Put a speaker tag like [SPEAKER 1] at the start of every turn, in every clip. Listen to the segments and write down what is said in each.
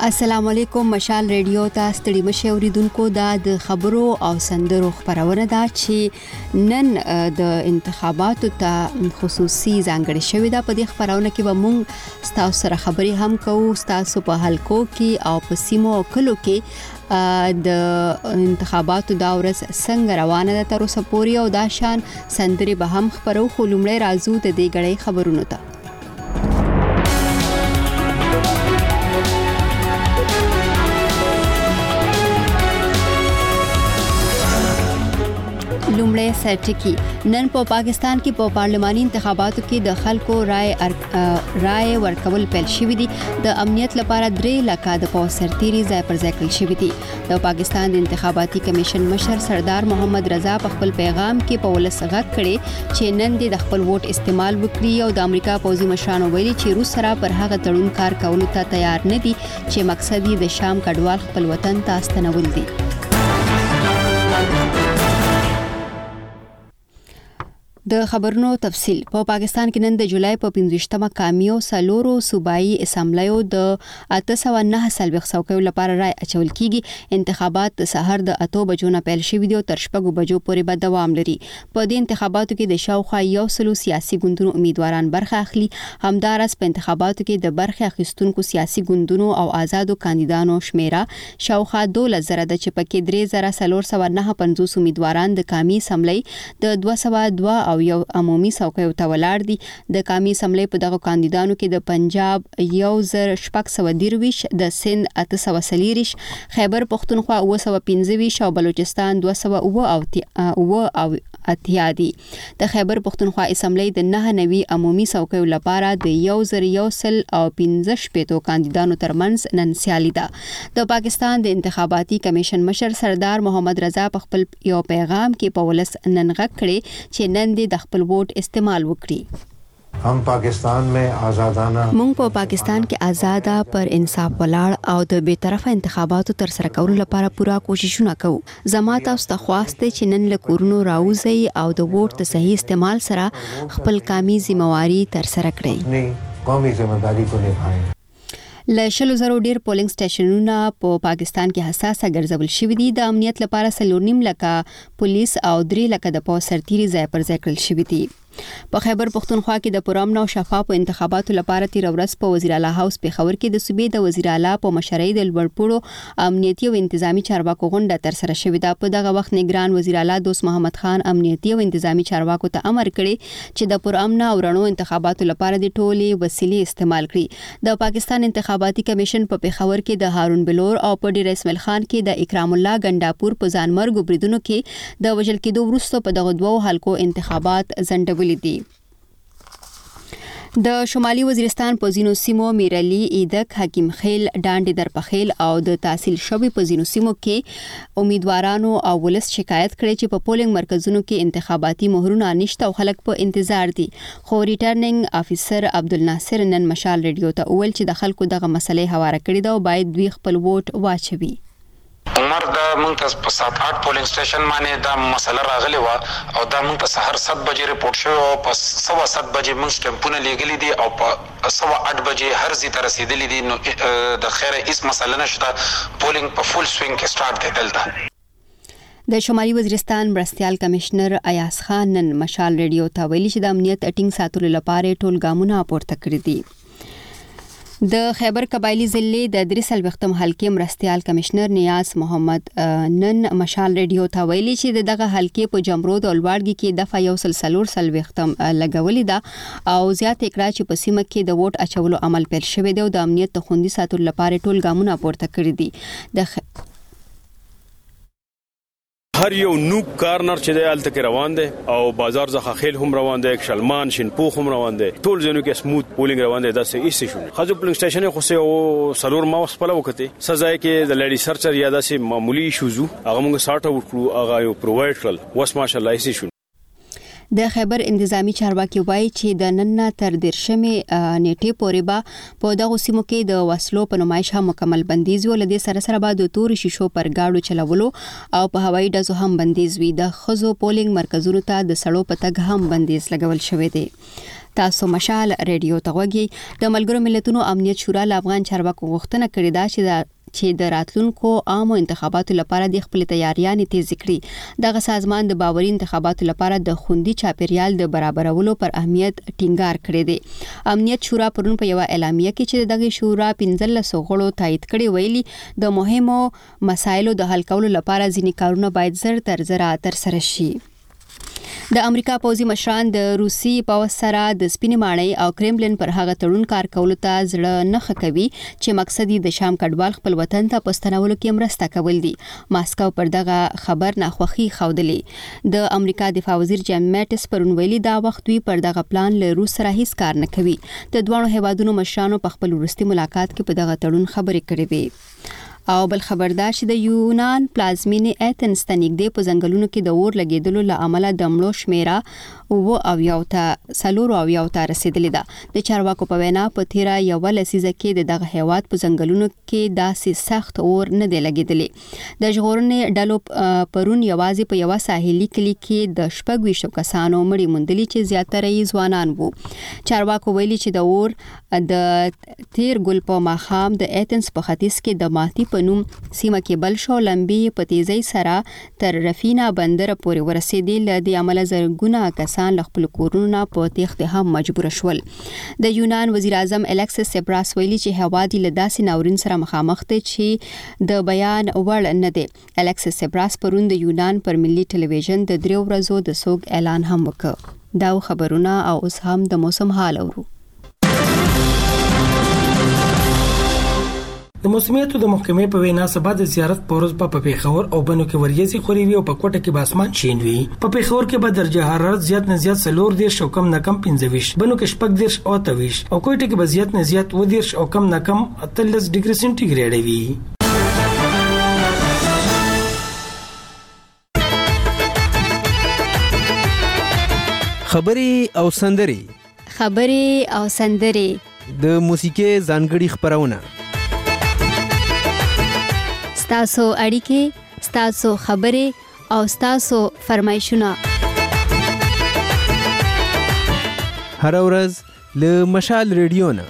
[SPEAKER 1] السلام علیکم. مشال ریډیو ته ستړي مشه اوریدونکو د خبرو او سندرو خبرونه ده چې نن د انتخاباتو ته خصوصي ځانګړي شوې ده. په دې خبرونه کې به موږ تاسو سره خبري هم کوو، تاسو په حلقو کې او په سیمو او کلو کې د انتخاباتو دا ورځ څنګه روانه ده تر اوسه پورې، او دا شان سندري به هم خبرو. خو لومړی راځو د دې غړې خبرونو ته. لومړی سرټکی نن په پاکستان کې په پارلماني انتخاباتو کې د خلکو رائے ورکول پیل شوې دي. د امنیت لپاره 3 لکه د پولیس سرتیري ځای پر ځای کړل شوې دي. د پاکستان د انتخاباتي کمیشن مشر سردار محمد رضا په خپل پیغام کې په ولس غږ کړي چې نن د خپل ووټ استعمال وکړي، او د امریکا پوځي مشرانو ویلي چې روس سره پر هغه تړون کار کولو ته تیار نه دي چې مقصد یې د شام کډوال خپل وطن ته استنول دي. د خبرونو تفصيل. په پاکستان کې نن د جولای په 15مه کامیو سالورو صوبایي اسمبلیو د 809 سلويخ څوکیو لپاره رائے اچول کیږي. انتخابات سحر د 8 بجو نه پیل شوي دي او تر 6 بجو پورې به دوام لري. په دې انتخاباتو کې د شاوخوا 100 سیاسي ګوندونو امیدواران برخه اخلي. همدارس په انتخاباتو کې د برخه اخیستونکو سیاسي ګوندونو او آزادو کاندیدانو شمیره شاوخوا 12,000 د چپکې 3,459 امیدواران د کامی اسمبلی د 202 او یو عمومي څوکیو ته ولاړ دي. د کامی اسمبلی په دغه کاندیدانو کې د پنجاب 1,623، د سند 840، خیبر پختونخوا 925 او بلوچستان 208 دي. د خیبر پختونخوا اسمبلی د 99 عمومي څوکیو لپاره د 1,115 کاندیدانو ترمنځ نن سیالي ده. د پاکستان د انتخاباتي کمیشن مشر سردار محمد رضا په خپل یو پیغام کې په ولس نن غږ کړي چې نن د خپل ووټ استعمال وکړي.
[SPEAKER 2] هم پاکستان میں آزادانه
[SPEAKER 1] مونږ په پاکستان کې آزاده پر انصاف ولاړ او د بے طرفه انتخاباتو تر سره کولو لپاره پوره کوششونه کوو. زما تاسو ته خواسته چې نن له کورونو راوځي او د ووټ د صحیح استعمال سره خپل قومي ذمہواری تر سره کړئ.
[SPEAKER 2] قومي ذمہداري کو نبھائیں.
[SPEAKER 1] ل 100,000 ډیر پولینګ سټیشنونه په پاکستان کې حساسه ګرځول شوې دي. د امنیت لپاره 4.5 لکه پولیس او 3 لکه د پولیس سرتیري ځای پر ځای کړل شوې دي. په خیبر پختونخوا کې د پرامن او شفاف انتخاباتو لپاره تیر ورځ په وزیر اعلی هاوس په خبر کې د صوبې د وزیر اعلی په مشرۍ د لوړپوړو امنیتي او انتظامی چارواکو غونډه تر سره شوې ده. په دغه وخت نگران وزیر اعلی دوست محمد خان امنیتي او انتظامی چارواکو ته امر کړی چې د پرامن او رڼو انتخاباتو لپاره د ټولي وسیلې استعمال کړي. د پاکستان انتخاباتي کمیشن په پیښور کې د هارون بلور او په ډیر اسماعیل خان کې د اکرام الله ګنڈاپور په ځانمرګ بریدونو کې د وژل کېدو وروسته په دغه دوه حلقو انتخابات ځنډول دي. د شمالي وزیرستان په ځینو سیمو میرلی، ایدک، حکیم خیل، ډانډ درپخیل او د تحصیل شوی په ځینو سیمو کې امیدوارانو او ولس شکایت کړي چې په پولینګ مرکزونو کې انتخاباتي مهرونه نشته او خلک په انتظار دي. خو ریټرنینګ افیسر عبدالناصر نن مشال ریډیو ته وویل چې د خلکو دغه مسلې هواره کړي ده او باید دوی خپل ووټ واچوي.
[SPEAKER 3] عمر دا مونږ ته په 7-8 پولینګ سټیشن باندې دا مسله راغلی و او دا مونږ ته سحر 7 بجې ریپورت شو او په 7:15 بجې مونږ سټمپونه لګلې دي او په 8:15 بجې هر ځای ته رسیدلې دي. نو د خیره هیڅ مسله نشته. پولینګ په فول سوینګ کې سٹارټ دی دلته.
[SPEAKER 1] د شمالي وزیرستان مرستيال کمشنر ایاز خان نن مشال ریډیو ته ویلي چې د امنیت ټینګ ساتلو لپاره ټول ګامونه پورته کړی دي. د خیبر قبایلی ضلع د 3 حلقې مرستيال کمشنر نیاز محمد نن مشال ریډیو ته ویلي چې دغه حلقې په جمرود او لوړګي کې دفعه 140 لګولې ده او زیات اکرا چې په سیمه کې د ووټ اچولو عمل پیل شوی دی او د امنیت د خوندي ساتلو لپاره ټول ګامونه پورته کړی دي.
[SPEAKER 4] هر یو نوک کارنر چې د الته کې روان دي او بازار ځخه خیل هم روان دي، شلمان شینپوخ هم روان دي، ټول ځینو کې سموث پولینګ روان دي. دا څه ایسي شو خځو پولینګ سټیشن خو سه سلور ماوس په لوکته سزای کې د لیډي سرچر یا داسې معمولی شوزو هغه موږ ساټ او هغه یو پرووایډ کړل. وس ماشاءالله ایسي شو.
[SPEAKER 1] د خیبر انتظامی چارواکي وایي چې د نن تر 13 نیټې پورې به په دغه سیمو کې د وسلو په نمایش هم مکمل بندیز وي. لدې سره به د تور شیشو پر گاډو چلولو او په هوایي ډزو هم بندیز وي. د خزو پولینګ مرکزونو ته د سړو په تګ هم بندیز لګول شوی دی. تاسو مشال ریډیو ته وګورئ. د ملګرو ملتونو امنیت شورا له افغان چارواکو غوښتنه کړې ده چې د راتلونکو عامو انتخاباتو لپاره د خپل تیاریانې تیز کړي. دغه سازمان د باوري انتخاباتو لپاره د خوندي چاپیریال د برابرولو پر اهمیت ټینګار کړی دی. امنیت شورا پرون په یو اعلامیه کې چې دغه شورا 15 غړو تایید کړي ویلي د مهمو مسایلو د حل کولو لپاره ځینې کارونه باید زر تر زر ترسره شي. د امریکا پوځي مشران د روسي پوځ سره د سپینې ماڼۍ او کرملین پر هغه تړون کار کولو ته زړه نه ښه چې مقصد یې د شام کډوال خپل وطن ته پستنولو کې مرسته کول دي. ماسکو پر دغه خبر ناخوښي ښودلې. د امریکا دفاع وزیر جیم میټس پرون ویلي دا وخت دوی پر دغه پلان له روس سره هیڅ کار نه کوي. د دوه هیوادونو مشرانو په خپل وروستي ملاقات کې په دغه تړون خبرې کړې وې. او بل خبردار چې د یونان پلازمینې ایتنز ته نږدې په ځنګلونو کې د اور لګیدلو له امله د مړو شمیره 4 ته رسیدلې ده. د چارواکو په وینا په تیره یو لسیزه کې دغه هیواد په ځنګلونو کې داسې سخت اور نه دی لګیدلی. د ژغورنې ډلو پرون یوازې په یو ساحلي کلی کې د 26 کسانو مړي موندلي چې زیاتره یې ځوانان وو. چارواکو ویلي چې د اور د تیر ګل په ماښام د ایتنز په ختیځ کې د ماتی په نوم سیمه کې بل شو لمبي په تیزی سره تر رفینا بندر پورې ورسېدل. د عمله زرګونه کسان له خپل کورونو په تېښتې هم مجبور شول. د یونان وزیر اعظم الیکسس سپراس ویلي چې هواد له داسې ناورین سره مخامخ دی چې د بیان وړ نه دی. الیکسس سپراس پرون د یونان پر ملي ټلویزیون د 3 ورځو د سوګ اعلان هم وکړ. دا خبرونه او اوس هم د موسم حال اورو.
[SPEAKER 5] د موسمیاتو د محکمې په وینا سبا د زیارت پورز په پیښور او بنو کې وریځي خوري وي او په کوټه کې به اسمان شین وي. په پیښور کې به درجه حرارت زیات نه زیات 14 او کم نه کم 15 بنو کې شپږ دیرش او 23 او کوټه کې به زیات نه زیات 12 او کم نه کم 13 ډیګري سنټیګریډ وي.
[SPEAKER 6] خبري او سندري
[SPEAKER 7] د موسیقي ځانګړي خبرونه
[SPEAKER 1] ستاسو اړیکې، ستاسو خبرې او ستاسو فرمایشونه
[SPEAKER 7] هر ورځ له مشال ریډیو نه.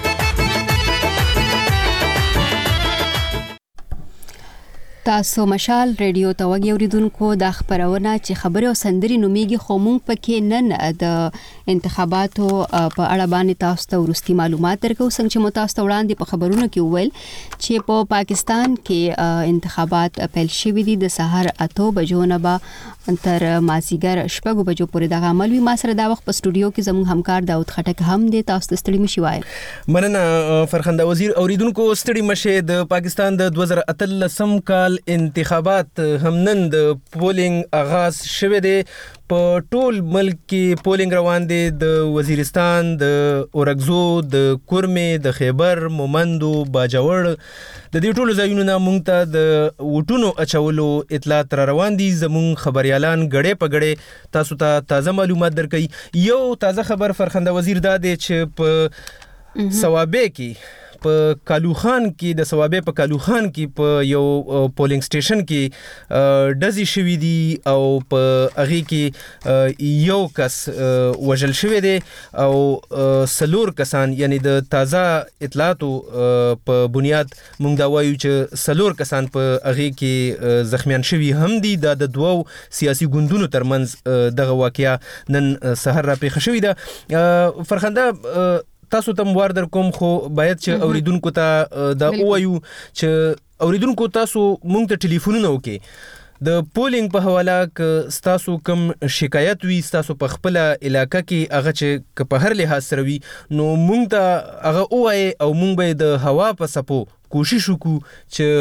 [SPEAKER 1] تاسو مشال ریډیو ته وګورئ دا خبرونه چې خبري او سندري نوميږي خو مونږ پکې نن د انتخاباتو په اړه باندې تاسو ته ورستي معلومات درکو. څنګه چې متاسو وړاندې په خبرونو کې وویل چې په پاکستان کې انتخابات پیل شوي دي. د سحر 8 بجو نه به تر مازیګر 6 بجو پورې د عمل وي. ما سره دا وخت په سټوډیو کې زموږ همکار داود خټک هم دی. تاسو ته ستړي مشي وای.
[SPEAKER 7] مننه فرخنده وزیر. اوریدونکو ستړي مشه. د پاکستان د 2013 کال انتخابات هم نن د پولینګ آغاز شوه دی. په ټول ملک کې پولینګ روان دي. د وزیرستان، د اورګزو، د کورمې، د خیبر، مومندو، باجوړ، د دې ټولو ځایونو نه مونږ ته د وټونو اچولو اطلاعات را روان دي. زموږ خبريالان غړې په غړې تاسو ته تازه معلومات درکړي. یو تازه خبر فرخنده وزیر دا دی چې په سوابه کې په کالوخان کې د سوابه په کالوخان کې په یو پولینګ سټیشن کې ډزې شوې دي او په هغه کې یو کس وژل شوی دی او 4 کسان یعنی د تازه اطلاعاتو په بنیاد موږ دا وایو چې 4 کسان په هغه کې زخمیان شوي هم دي. د دوو سیاسي ګوندونو ترمنځ دغه واقعیا نن سحر را پیښ شوې ده. فرخنده تاسو ته موار در کوم خو باید چې اوریدونکو ته دا وایو چې اوریدونکو تاسو مونږ ته ټلیفونونه وکړي د پولینګ په حواله ک تاسو کوم شکایت وي تاسو په خپل علاقې کې هغه چې په هر لحاظ سره وي نو مونږ ته هغه وایي او مونږ به د هوا په سپو کوشش وکړو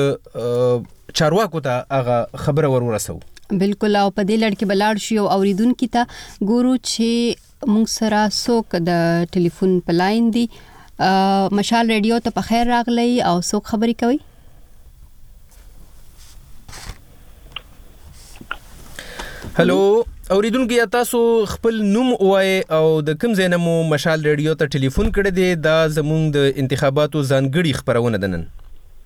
[SPEAKER 7] چې چارواکو ته هغه خبره ورسو.
[SPEAKER 1] بالکل. او په دې لړ کې بلاړ شو اوریدونکو ته ګورو چې مونږ سره څوک د ټلیفون په لاین دی. مشال ریډیو ته په خیر راغلی او څوک خبرې کوي؟
[SPEAKER 7] هلو اوریدونکو یا تاسو خپل نوم وای او د کوم ځای نه مو مشال ریډیو ته ټلیفون کړی دی دا زموږ د انتخاباتو ځانګړي خبرونه ده نن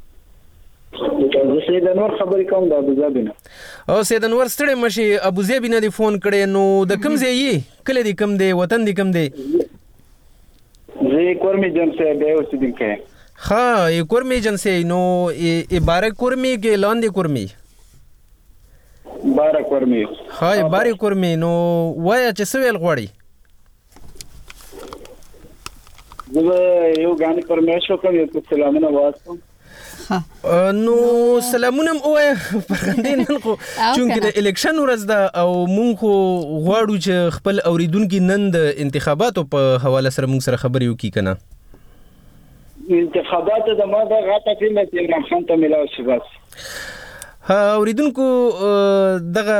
[SPEAKER 6] سید انور خبرې کوم د ابوظبي نه
[SPEAKER 7] او سید انور ستړي مشي ابوظبي نه دی فون کړی نو د کوم ځای یې کله دی کوم دی وطن دی کوم دی
[SPEAKER 6] زه کورمي جنسه دی اوسیدونکی
[SPEAKER 7] ها یې کورمي جنسه نو بارک کورمي کې لاندې کورمي
[SPEAKER 6] بارک کورمي
[SPEAKER 7] ها بارک کورمي نو وای چې سویل غوړي
[SPEAKER 6] زه یو غاني پرمیشو کوم یو سلامونه واسم
[SPEAKER 7] نو سلامونه اوه فرخندین خو چونکه د الیکشن ورځ ده او مونږ خو غواړو چې خپل اوریدونکو نن د انتخاباتو په حواله سره مونږ سره خبرې وکړي کنه
[SPEAKER 6] انتخابات د ما د غاټه فلم چې خان ته ملاو شي بس
[SPEAKER 7] اوریدونکو دغه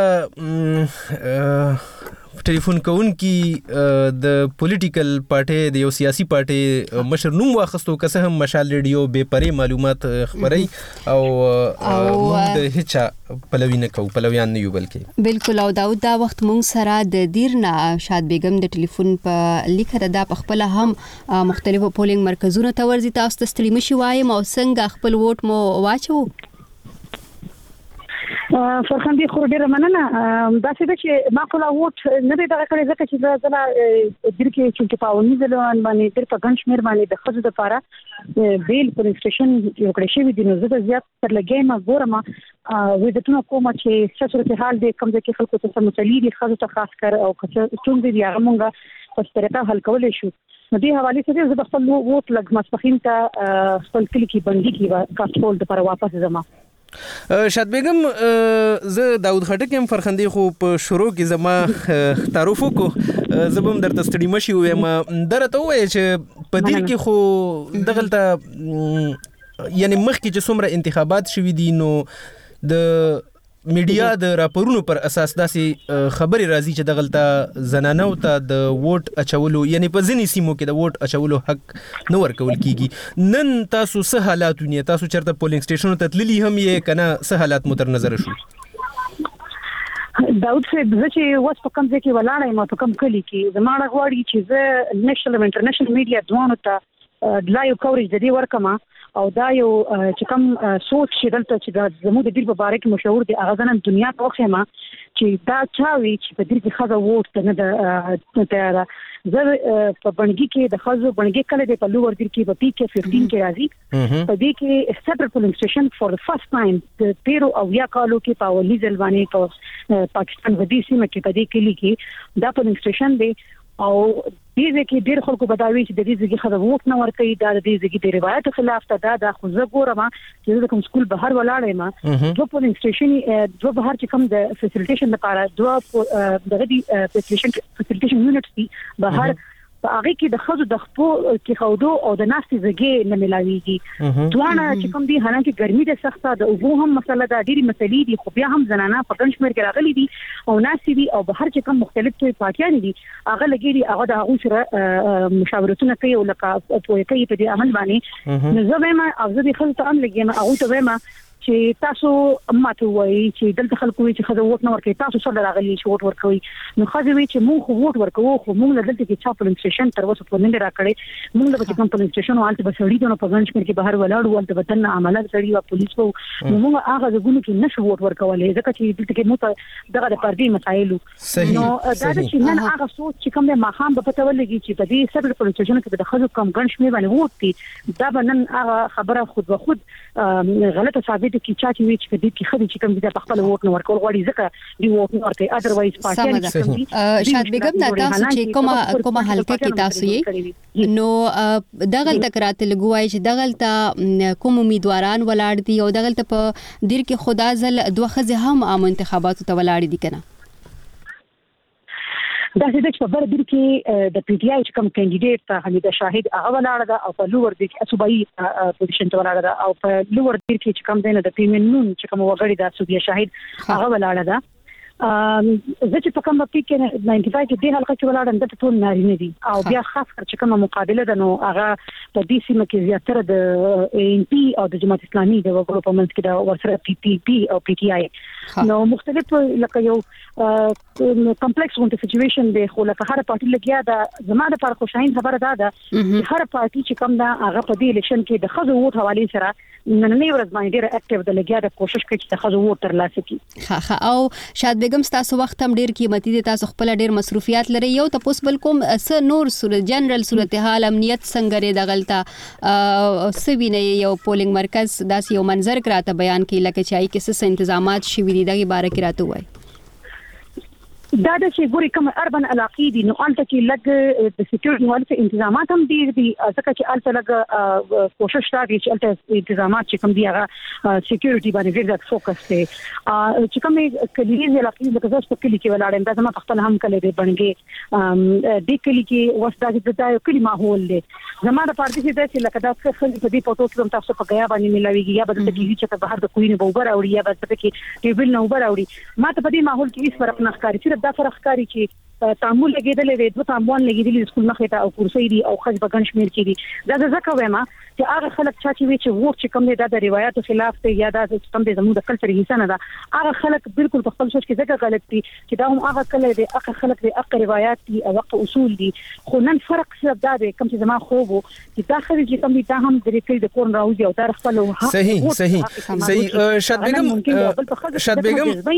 [SPEAKER 7] ټلیفون کوونکی د پولیټیکل پارټي د یو سیاسي پارټي مشر نوم واخستو که څه هم مشال ریډیو به پرې معلومات خبري او د هیڅ پلوی نه کو پلویان نه یو بلکې
[SPEAKER 1] بالکل او داود دا وخت مونږ سره د دیرنا شاد بیگم د ټلیفون په لیکه دا په خپل هم مختلفو پولینګ مرکزونو ته ورځي تاسو ته ستړي مشي وایم او څنګه خپل ووټ مو واچو
[SPEAKER 8] فرخندي خو ډیره مننه دا څه چې ما خپل ووټ نه دی دغه کړی ځکه چې زه درکې چې په اونې ځلوان باندې تر په ګنش مېر باندې د خزو د لپاره بیل پولیس سټیشن یو کړی شوی دی نو زه زیات تر لګې ما ګورم وې د ټول کومه چې څه صورت حال دی کوم ځکه خلکو ته مسلې دي خزو ته خاص کر او څنګه دی هغه مونږه په طریقه حل کولای شو نو دې حواله سره زه خپل ووټ لګ مسپخین ته خپل کلی کې بندي کې کاستول د لپاره واپس زما
[SPEAKER 7] شاد بیگم زه داود خټک هم فرخندي خو په شروع کې زما تعارف وکړو زبم درته ستړي مشي وایم درته وای چې په دې کې خو دغلته یعنی مخکې چې څومره انتخابات شوي دي نو د میډیا د راپورونو پر اساس داسې خبري راځي چې دغلته زنانو ته د ووټ اچولو یعنی په ځینې سیمو کې د ووټ اچولو حق نه ورکول کیږي نن تاسو څه حالات ونی تاسو چرته پولینګ سټیشن ته تللی هم یې کنه څه حالات مو تر نظر شو
[SPEAKER 8] داود صاحب زه چې واس په کوم ځای کې ولاړم په کوم کلی کې زموږ غواړي چې زه نېشنل او انټرنیشنل میډیا دوانو ته لایو کوریج د دې ورکما او دا یو چې کوم سوچ چې دلته چې زموږ د دې په اړه کې مشهور دي هغه ځنن دنیا ته وخېما چې دا چاوي چې په دې کې خزه ووټ نه ده زه په بنګي کې د خزو بنګي کله د په لوور دیر کې په پی کې 15 کې راځي په دې کې سټر پولینګ سټیشن فور د فرست ټایم د 13 او یا کالو کې په ولې ځلواني په پاکستان ودی سیمه کې په دې کې لیکي دا پولینګ سټیشن دی او دې کې ډېر خلکو بداوي چې د دې ځګي خزه ووټ نه ورکړي دا د دې ځګي د روایت خلاف ته دا خو زه ګورم چې د کوم سکول بهر ولاړم دوه پولینګ سټیشن دوه بهر چې کوم د فیسیلیټیشن لپاره دوه دغه دي فیسیلیټیشن یونټس دي بهر په هغه کې د خزو د خپو کې خودو او د ناستي ځګي نه ملاويږي دوانه چې کوم دي حالانکه ګرمي د سخته د اوبو هم مسله ده ډېری مسلې دي خو بیا هم زنانه په ګنشمیر کې راغلي دي او ناستي دي او بهر چې کوم مختلف توي پاکیان دي هغه لګيري هغه د هغه سره مشاورتونه کوي او لکه په کوي په دې عمل باندې نو زه به ما او زه د خلکو ته هم لګیم او ته به ما چې تاسو ماته وایي چې دلته خلکو وایي چې خزه ووټ نه ورکوي تاسو سره راغلي چې ووټ ورکوي نو خزه وایي چې مونږ ووټ ورکوو خو مونږ دلته کې چا پولینګ سټیشن تر اوسه پورې نه راکړي مونږ د کوم پولینګ سټیشن والته بسړي دونه په ګنج کې بهر ولاړو والته وطن عمله کړی او پولیس وو نو مونږ هغه ځګونو کې نشو ووټ ورکولای ځکه چې دلته کې مو دغه د پردي مسایلو نو دا چې نن هغه سوچ چې کوم ما هم په پته ولګي چې په دې سره پولینګ سټیشن کې د خزو کم ګنج مې باندې ووټ دي دا بنن هغه خبره خود به خود غلطه ثابت کی چا چې وی چې دې کې خدي چې کوم دې په خپل ووټ نه ورکول غواړي ځکه دی ووټ نه ورکړي اذروایز پارټي
[SPEAKER 1] شاد بیگم دا تاسو چې کومه حلقه کې تاسو یې نو دغلت کرات لګوای چې دغلت کوم امیدواران ولاړ دي او دغلت په دیر کې خدا ځل دوه خزه هم عام انتخاباتو ته ولاړ دي کنه
[SPEAKER 8] دا چې په بر دیر کې د پی ټی آی چې کوم کینډیډیټ حمیده شاهد هغه ولاړ ده او په لوور دیر کې صوبایي پوزیشن ته ولاړ ده او په لوور دیر کې چې کوم دینه د پیمن نون چې کوم وګړي د صوبیا شاهد هغه ولاړ ده زه چې په کوم په کې 95 کې د حلقه کې ولاړم د ټول نارینه دي او بیا خاص کر چې کومه مقابله ده نو هغه په دې سیمه کې زیاتره د ANC او د جماعت اسلامي د وګړو په منځ کې د ورسره PPP او PTI نو مختلف لکه یو کمپلیکس ونټ سچويشن دی خو لکه هر پارټي لګیا ده زماده پر خوشاین خبره ده هر پارټي چې کوم دا هغه په دې الیکشن کې د خزو ووټ حواله سره نن ورځ باندې ډېر اکټیو د لګیا د کوشش کوي چې د خزو ووټ ترلاسه کړي
[SPEAKER 1] ها او شاد بیگم تاسو وخت هم ډېر قیمتي دي تاسو خپل ډېر مصروفیات لري یو تاسو بل کوم س نور صورت جنرال صورتحال امنیت څنګه لري د غلطه سوینه یو پولینګ مرکز داس یو منظر کراته بیان کې لکه چای کې څه تنظیمات شوي دي دغه باره کې راته وای
[SPEAKER 8] دا د چې ګوري کوم اربن علاقې دي نو الته کې لګ د سکیورټي والے تنظیمات هم دي ځکه چې الته لګ کوشش کوي چې الته تنظیمات چې کوم دي هغه سکیورټي باندې ډېر زیات فوکس کوي چې کوم کلیزي علاقې د کزاس په کلی کې ولاړم دا زما خپل هم کلی دی بنګي د کلی کې وستا د کلی ماحول دی زما د پارټي چې لکه دا څه خلک په دې پټو کې تاسو په غیا باندې ملاويږي یا بدل کې چې په بهر د کوینه بوبر اوړي یا بدل کې ټیبل نه وبر اوړي ما ته په دې ماحول کې هیڅ فرق نه ښکاري دا فرق ښکاري چې تعامل لګیدلې وي دوه تعامل لګیدلې سکول مخې ته او کورسي دي او خځ په ګڼ شمیر کې دي دا ځکه وایم چې هغه خلک چې وی چې ووټ چې کوم دي د روایتو خلاف ته یا د کوم دي زموږ د کلچر حصہ نه ده هغه خلک بالکل په خپل سوچ کې ځکه غلط دي چې دا هم هغه کله دي هغه خلک دي هغه روایت دي او هغه اصول دي خو نن فرق څه دا دی کوم چې زما خوب چې دا خلک چې کوم دي دا هم د ریکل د کورن راوځي او دا خپل
[SPEAKER 7] صحیح شاد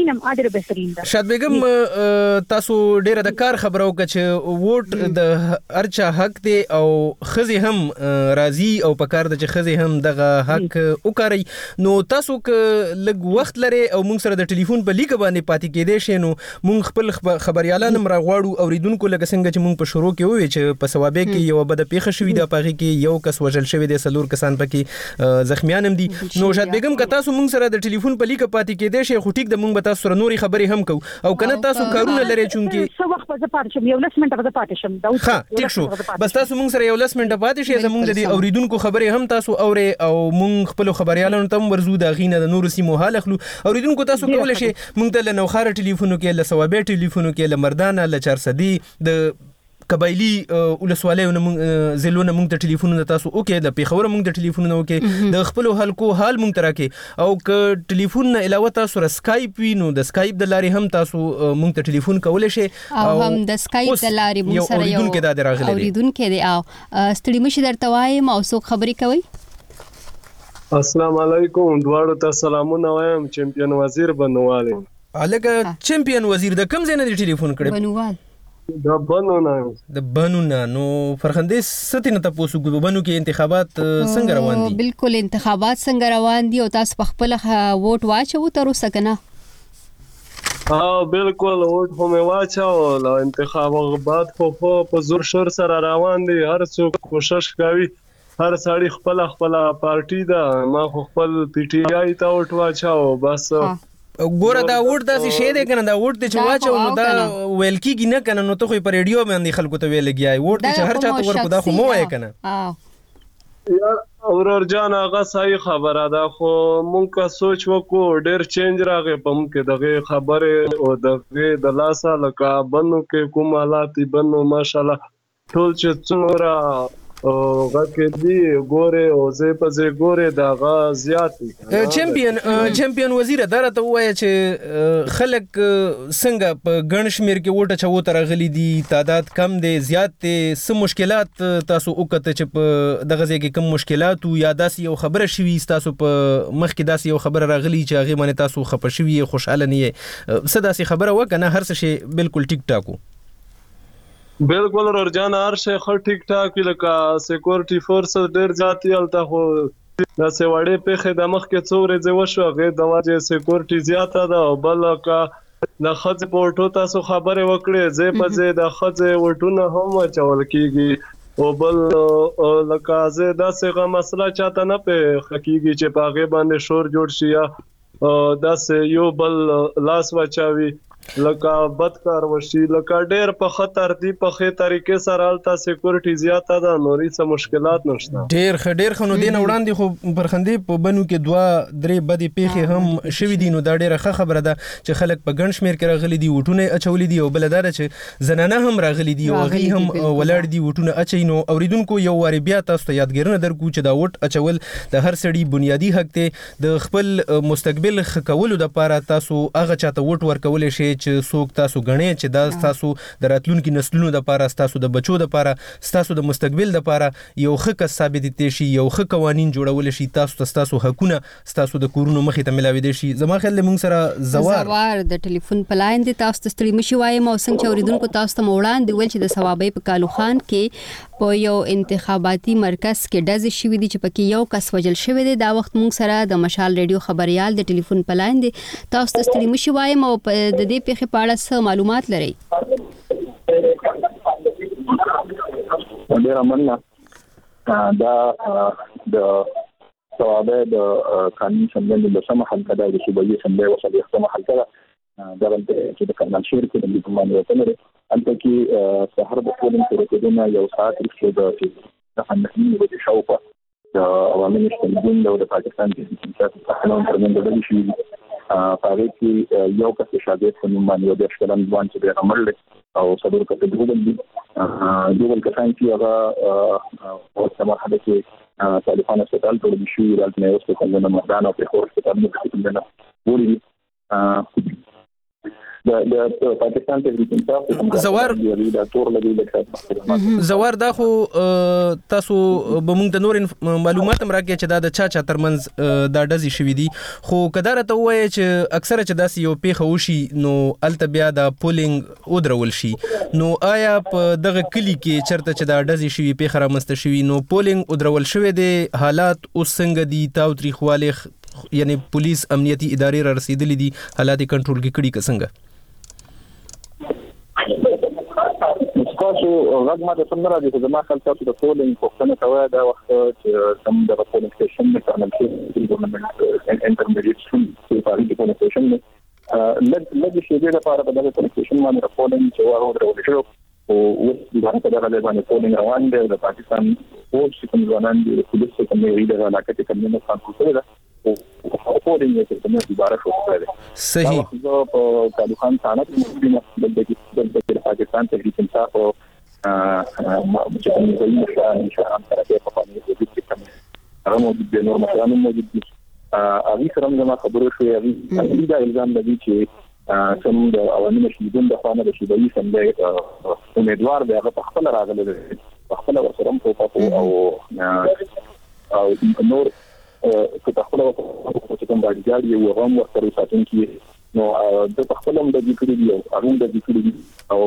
[SPEAKER 7] بیگم تاسو ډیره د کار خبرو چې ووټ د ارچا حق دی او خزي هم راضي او پکار د چې خزي هم دغه حق وکړي نو تاسو ک لګ وخت لري او موږ سره د ټلیفون په لیک باندې پاتې کېدې شي نو موږ خپل خبريالان مر غواړو اوریدونکو لګ څنګه چې موږ په شروع کې وې چې په سوابه کې یو بد پیښه شوې ده پغې کې یو کس وژل شوی دی سلور کسان پکې زخمیان هم دي نو شاد بیگم ک تاسو موږ سره د ټلیفون په لیک پاتې کېدې شي خو ټیک د موږ به تاسو سره نوري خبرې هم کو او کنه تاسو کارونه لري چونکی
[SPEAKER 8] څو وخت به پاتې شم یو لس منټه به پاتې شم دا
[SPEAKER 7] ها ټیک شو بس تاسو موږ سره یو لس منټه پاتې شي زموږ د اوریدونکو خبرې هم تاسو اوري او موږ خپل خبريالانو ته ورزو د غینه د نور سیمو حال اخلو اوریدونکو تاسو کولای شي موږ ته له نوخاره ټلیفونو کې له سوابه ټلیفونو کې له مردانه له 400 د قبایلی ولسوالیو زلونه موږ ته ټلیفونونه تاسو اوکې د پیښور موږ ته ټلیفونونه اوکې د خپل حلقو حال موږ ترکه او ک ټلیفون نه علاوه تاسو سره سکایپ وینو د سکایپ د لارې هم تاسو موږ ته ټلیفون کولای شي
[SPEAKER 1] او هم د سکایپ د لارې موږ سره یو اوریدونکو دی او ستړي مشه درته وایم او څوک خبرې کوي
[SPEAKER 9] السلام علیکم دواړو ته سلامونه وایم چمپیون وزیر بنواله
[SPEAKER 7] الګ چمپیون وزیر د کوم ځای نه ټلیفون کړی
[SPEAKER 1] بنوال
[SPEAKER 9] د
[SPEAKER 7] بنونا نو فرخندې ستینه تاسو ګوبنو کې انتخابات څنګه روان دي
[SPEAKER 1] بالکل انتخابات څنګه روان دي او تاسو په خپل ووټ واچو تر اوسه کنه
[SPEAKER 9] بالکل ووټ هم واچو له انتخابات په زور شور سره روان دي هر څوک کوشش کوي هر سړی خپل پارټي دا ما خپل پی ټی آی ته ووټ واچو بس
[SPEAKER 7] ګوره دا ووټ داسې شی دی کنه دا ووټ چې واچو نو دا ویل کیږي نه کنه نو ته خو په ریډیو باندې خلکو ته ویل کیای ووټ چې هر چاته ورکو دا خو مو وای کنه
[SPEAKER 9] اورور جان هغه صحیح خبره ده خو مونږه سوچ وکړو ډېر چینج راغی په مونږ دغه خبره او دغه د لاسه لکه بنو کې کوم حالات بنو ماشاءالله ټول چې څومره او غکه دی ګوره او زه په زه ګوره دا غا زیات
[SPEAKER 7] چمپیون وزیر درته وای چې خلک څنګه په ګڼ شمیر کې وټه چو تر غلي دي تعداد کم دي زیات دي سم مشکلات تاسو وکړه چې په دغه ځای کې کم مشکلات او یا داسې یو خبره شوي تاسو په مخ کې داسې یو خبره راغلي چې هغه باندې تاسو خپه شوي خوشاله نه یې صداسي خبره وکنه هر څه شي بالکل ټیک ټاکو
[SPEAKER 9] بالکل ورجان هر شي خو ټیک ټاک لکه سکیورټي فورس ډېر ذاتی الته خو د سیوړې په خدمت کې څورې ځو شو غي د واجه سکیورټي زیاته ده او بلکه د خځې پورټو تاسو خبره وکړې زه په زه د خځې وټونه هم چول کیږي او بل لکه زه د څنګه مسله چاته نه په حقيقي چې پاغه باندې شور جوړ شي یا داس یو بل لاس واچاوي لکه بدکار وشي لکه ډېر په خطر دی په خې طریقې سره الته سکیورټي زیاته ده نوري څه مشکلات نشته
[SPEAKER 7] ډېر خنو دین وړاندې خو پرخندې په بنو کې 2-3 بدی پیښې هم شوي دي نو دا ډېره ښه خبره ده چې خلک په ګڼ شمېر کې راغلي دي وټونه اچولي دي او بل دا چې زنانه هم راغلي دي او هغوی هم ولاړ دي وټونه اچوي نو اوریدونکو یو واري بیا تاسو ته یادګیرونه درکو چې دا وټ اچول د هر سړي بنیادی حق دی د خپل مستقبل ښه کولو دپاره تاسو هغه چاته وټ ورکولی شئ چې څوک تاسو ګڼئ چې دا ستاسو د راتلونکي نسلونو دپاره ستاسو د بچو دپاره ستاسو د مستقبل دپاره یو ښه کس ثابتېدی شي یو ښه قوانین جوړولی شي تاسو ته ستاسو حقونه ستاسو د کورونو مخې ته ملاوېدی شي زما خیال دی موږ سره
[SPEAKER 1] زوار د ټلیفون په لاین دی تاسو ته ستړي مشي وایم او څنګه چې اوریدونکو تاسو ته مو وړاندې ویل چې د ثوابۍ په کالو خان کې په یو انتخاباتي مرکز کې ډزې شوي دي چې پکې یو کس وژل شوی دی دا وخت موږ سره د مشال ریډیو خبريال د ټلیفون په لاین دی تاسو ته ستړي مشي وایم او د دې پیښې په اړه څه معلومات لرئ
[SPEAKER 10] ډېره مننه دا د ثوابۍ د قانون سمبل د سم حلقه ده د صوبایي سمبل وسلې سم حلقه ده دا چې د کرنل شهر کې د کومانه وطن لري انته کې سحر د پولینګ پروتودونه یو ساعت وروسته د فنني د شاوپا د عوامي مشتملین د پاکستان د سیاست قانون ترمنځ د شي پاره کې یو کس شاګرد په نوم باندې د شکلن ځوان چې د عمل او صدر کته دوبل دي دوبل کسان چې هغه په مرحله کې طالبان هسپتال ته د شي رالت نه اوس په کنده مردان او په خور هسپتال کې کنده وړي د پاکستان تحریک انصاف
[SPEAKER 7] زوار دا خو تاسو به موږ ته نور معلومات هم راکړئ چې دا د چا ترمنځ دا ډزې شوي دي خو که دا راته ووایې چې اکثره چې داسې یو پیښه وشي نو هلته بیا د پولینګ ودرول شي نو آیا په دغه کلي کې چېرته چې دا ډزې شوي پیښه رامنځته شوي نو پولینګ ودرول شوی دی حالات اوس څنګه دي تاوتریخوالی یعنی پولیس امنیتي ادارې را رسېدلي دي حالات یې کنټرول کې کړي که څنګه
[SPEAKER 10] تاسو غږ ما ته څنګه راځي چې زما خپل تاسو د پولینګ پوښتنه کوي دا وخت چې کوم د پولینګ سټیشن د کرنل کې ګورنمنت انټرمیډیټ سکول په پاره کې پولینګ سټیشن لږ شي د لپاره په دغه پولینګ سټیشن باندې پولینګ چې واه ورول شو او اوس د هغه په اړه باندې پولینګ روان دی د پاکستان پولیس کوم ځوانان دي پولیس کوم یې د علاقې کې کوم نه څنګه ده او پولینګ چې کومه عبارت شوه
[SPEAKER 7] صحیح
[SPEAKER 10] په طالبان ثانه کې د پاکستان تحریک انصاف او چې کوم ځای نشان سره په پامیر کې د کوم هغه موجود دي نور مثلا موجود دي اوی سره موږ خبرو شوې اوی دا الزام لري چې کوم د عوامي مشهودون د خانه د شیبایي سمبل امیدوار دی هغه په خپل راغلی په خپل ورسره او نور که خپل چې کوم باندې یو غوښم ورته ساتون کې نو د خپلم د ذکر دی او د ذکر دی او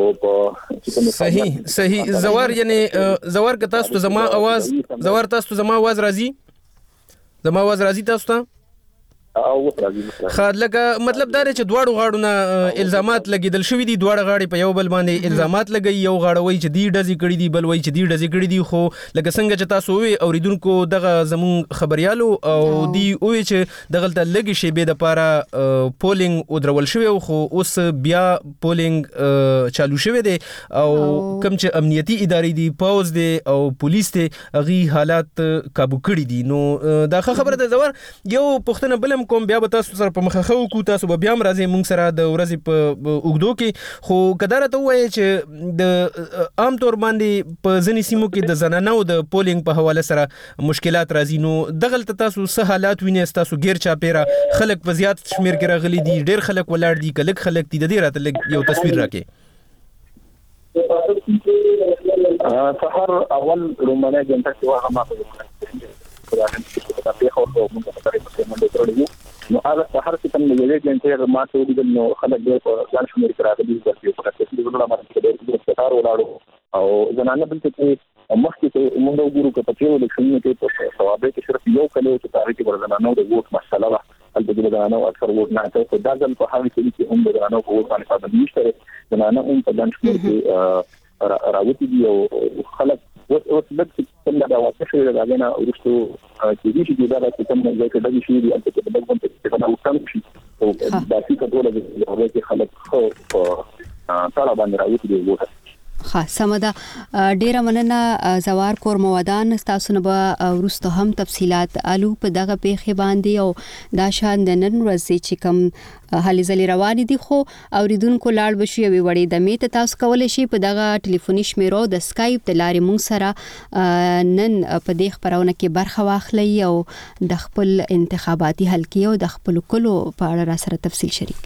[SPEAKER 7] صحیح زوار یعنی زوار که تاسو ته زما आवाज راځي تاسو ته
[SPEAKER 10] او
[SPEAKER 7] خاد لکه مطلب دا دی چې دواړو غاړو نه الزامات لګیدل شوي دي دواړه غاړې په یو بل باندې الزامات لګي یو غاړه وایي چې دی ډزې کړي دي بل وایي چې دی ډزې کړي دي خو لکه څنګه چې تاسو وی اوریدونکو دغه زمون خبريالو او دی وی چې دغلته لګي شی به د پاره پولینګ ودرول شوی خو اوس بیا پولینګ چالو شوی دی او کوم چې امنیتي ادارې دي پوز دي او پولیس دي غي حالات काबू کړي دي نو دا خبره ده زور یو پښتنه بل کوم بیا به تاسو سره په مخه خو کو تاسو به بیا هم راځي مونږ سره د ورځې په اوګدو کې خو کدار ته وایي چې د عام طور باندې په ځینې سیمو کې د زنانو د پولینګ په حواله سره مشکلات راځي نو دغلت تاسو سه حالات وینئ تاسو غیر چا پیرا خلک په زیات شمیر کې راغلي دي ډیر خلک ولاړ دي کلک خلک دي د دې راته یو تصویر راکې
[SPEAKER 10] سحر اول رومانه جنټه چې هغه ما په دا په خو موږ په طریقه کې منډه کړو نو هغه سحر چې کوم یو جنټه ما ته ودیل نو خلک ډېر په ځان شمیر کې راغلي دي چې په تاسو د ډول باندې ډېر ستاره ولاړو او زنانه بل چې مخکې موږ وګورو چې په یو لکشن کې په ثوابه کې صرف یو کله چې تاریخ ورزنانو د ووټ مسله وه البته د زنانو اکثر ووټ نه ته دا ځل په هغه کې چې هم د زنانو په ووټ باندې پابندي شته زنانه هم په ځان شمیر کې راوتی دي او خلک اوس د څنګه دا واقع شوی دا نه ورستو چې دې چې دا چې کوم ځای کې د شي دی چې د بل څه په دا وکړم شي او دا چې ټول د خلک خو طالب باندې راوځي دی وو
[SPEAKER 1] ها سمدا ډیره مننه زوار کور موادان تاسو نه به ورسته هم تفصيلات الو په دغه پیښه باندې او دا شان د نن ورځې چې کوم حالې زلي روان دي خو اوریدونکو لاړ بشي وي وړي د میته تاسو کولای شي په دغه ټلیفوني شمیرو د اسکایپ د لارې مونږ سره نن په دې خبرونه کې برخه واخلي او د خپل انتخاباتي حلقې او د خپل کلو په اړه را سره تفصیل شریک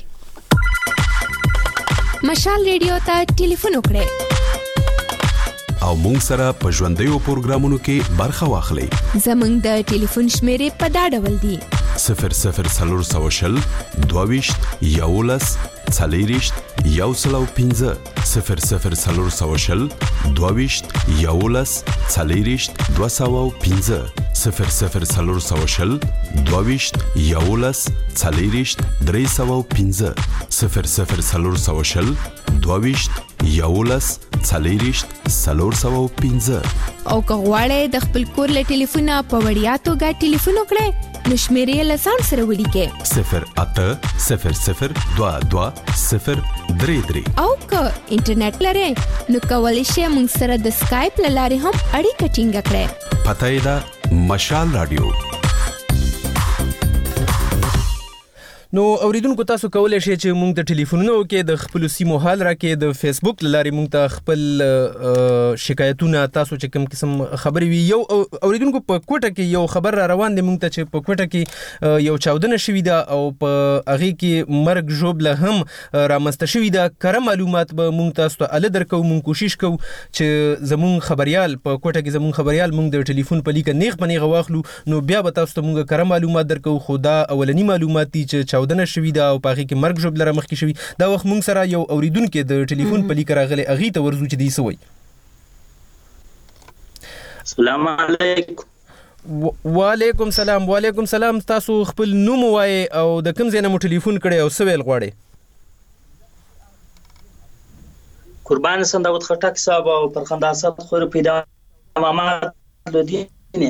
[SPEAKER 11] مشال ریډیو ته ټلیفون وکړئ
[SPEAKER 12] او مونږ سره په ژوندۍ پروګرامونو کې برخه واخلئ.
[SPEAKER 11] زمونږ د ټلیفون شمیرې په دا ډول دي: 0040 22 11 40 115 0040 22 11 40 215 0040 22 11 40 315 0040 22 11 40 315 او کغواړی د خپل کور له ټلیفونه په وړیا توګه ټلیفون وکړئ نو شمیرې له ځان سره ولیکئ
[SPEAKER 12] 080022
[SPEAKER 11] او که انټرنیټ لرئ نو کولی شئ موږ سره د اسکایپ له لارې هم اړیکه ټینګه کړئ.
[SPEAKER 12] پته یې ده مشال رادیو.
[SPEAKER 7] نو اوریدونکو تاسو کولای شئ چې مونږ د ټلیفونونو کې د خپل سیمو حال راکې د فیسبوک لاري مونږ ته خپل شکایتونه تاسو چې کوم قسم خبري وي یو اوریدونکو په کوټه کې یو خبر را روان دی مونږ ته چې په کوټه کې یو چاودنه شوې ده او په هغه کې مرګ ژوبله هم رامنځته شوې ده. کره معلومات به مونږ تاسو ته ال درکو مونږ کوشش کوو چې زمون خبريال په کوټه کې زمون خبريال مونږ د ټلیفون په لیک نیغ بنیغه واخلو نو بیا به تاسو ته مونږ کره معلومات درکو. خدا اولنی معلومات دي چې چاودنه شوې ده او په هغه کې مرګ ژوبله مخ کې شوې دا وخت مونږ سره یو اوریدونکو د ټلیفون په لیک راغلي اغه ته ورزو چې دی سوی.
[SPEAKER 13] السلام علیکم.
[SPEAKER 7] وعلیکم سلام تاسو خپل نوم وای او د کوم ځای نه مو ټلیفون کړی او سویل غواړي؟
[SPEAKER 13] قربان سم داوود خټک صاحب او پرخنده صاحب خو پیدا امامات لودینه.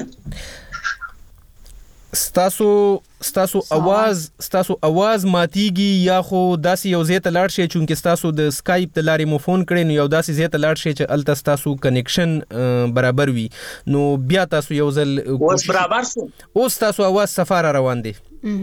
[SPEAKER 13] ستاسو आवाज ماتيږي یا خو داسې یو ځای ته لاړ شي چې تاسو د اسکایپ د لارې مو فون کړئ نو یو داسې ځای ته لاړ شي چې الته تاسو کنیکشن برابر وي نو بیا تاسو یو ځل اوس برابر شو
[SPEAKER 7] اوس تاسو आवाज سفاره روان دي.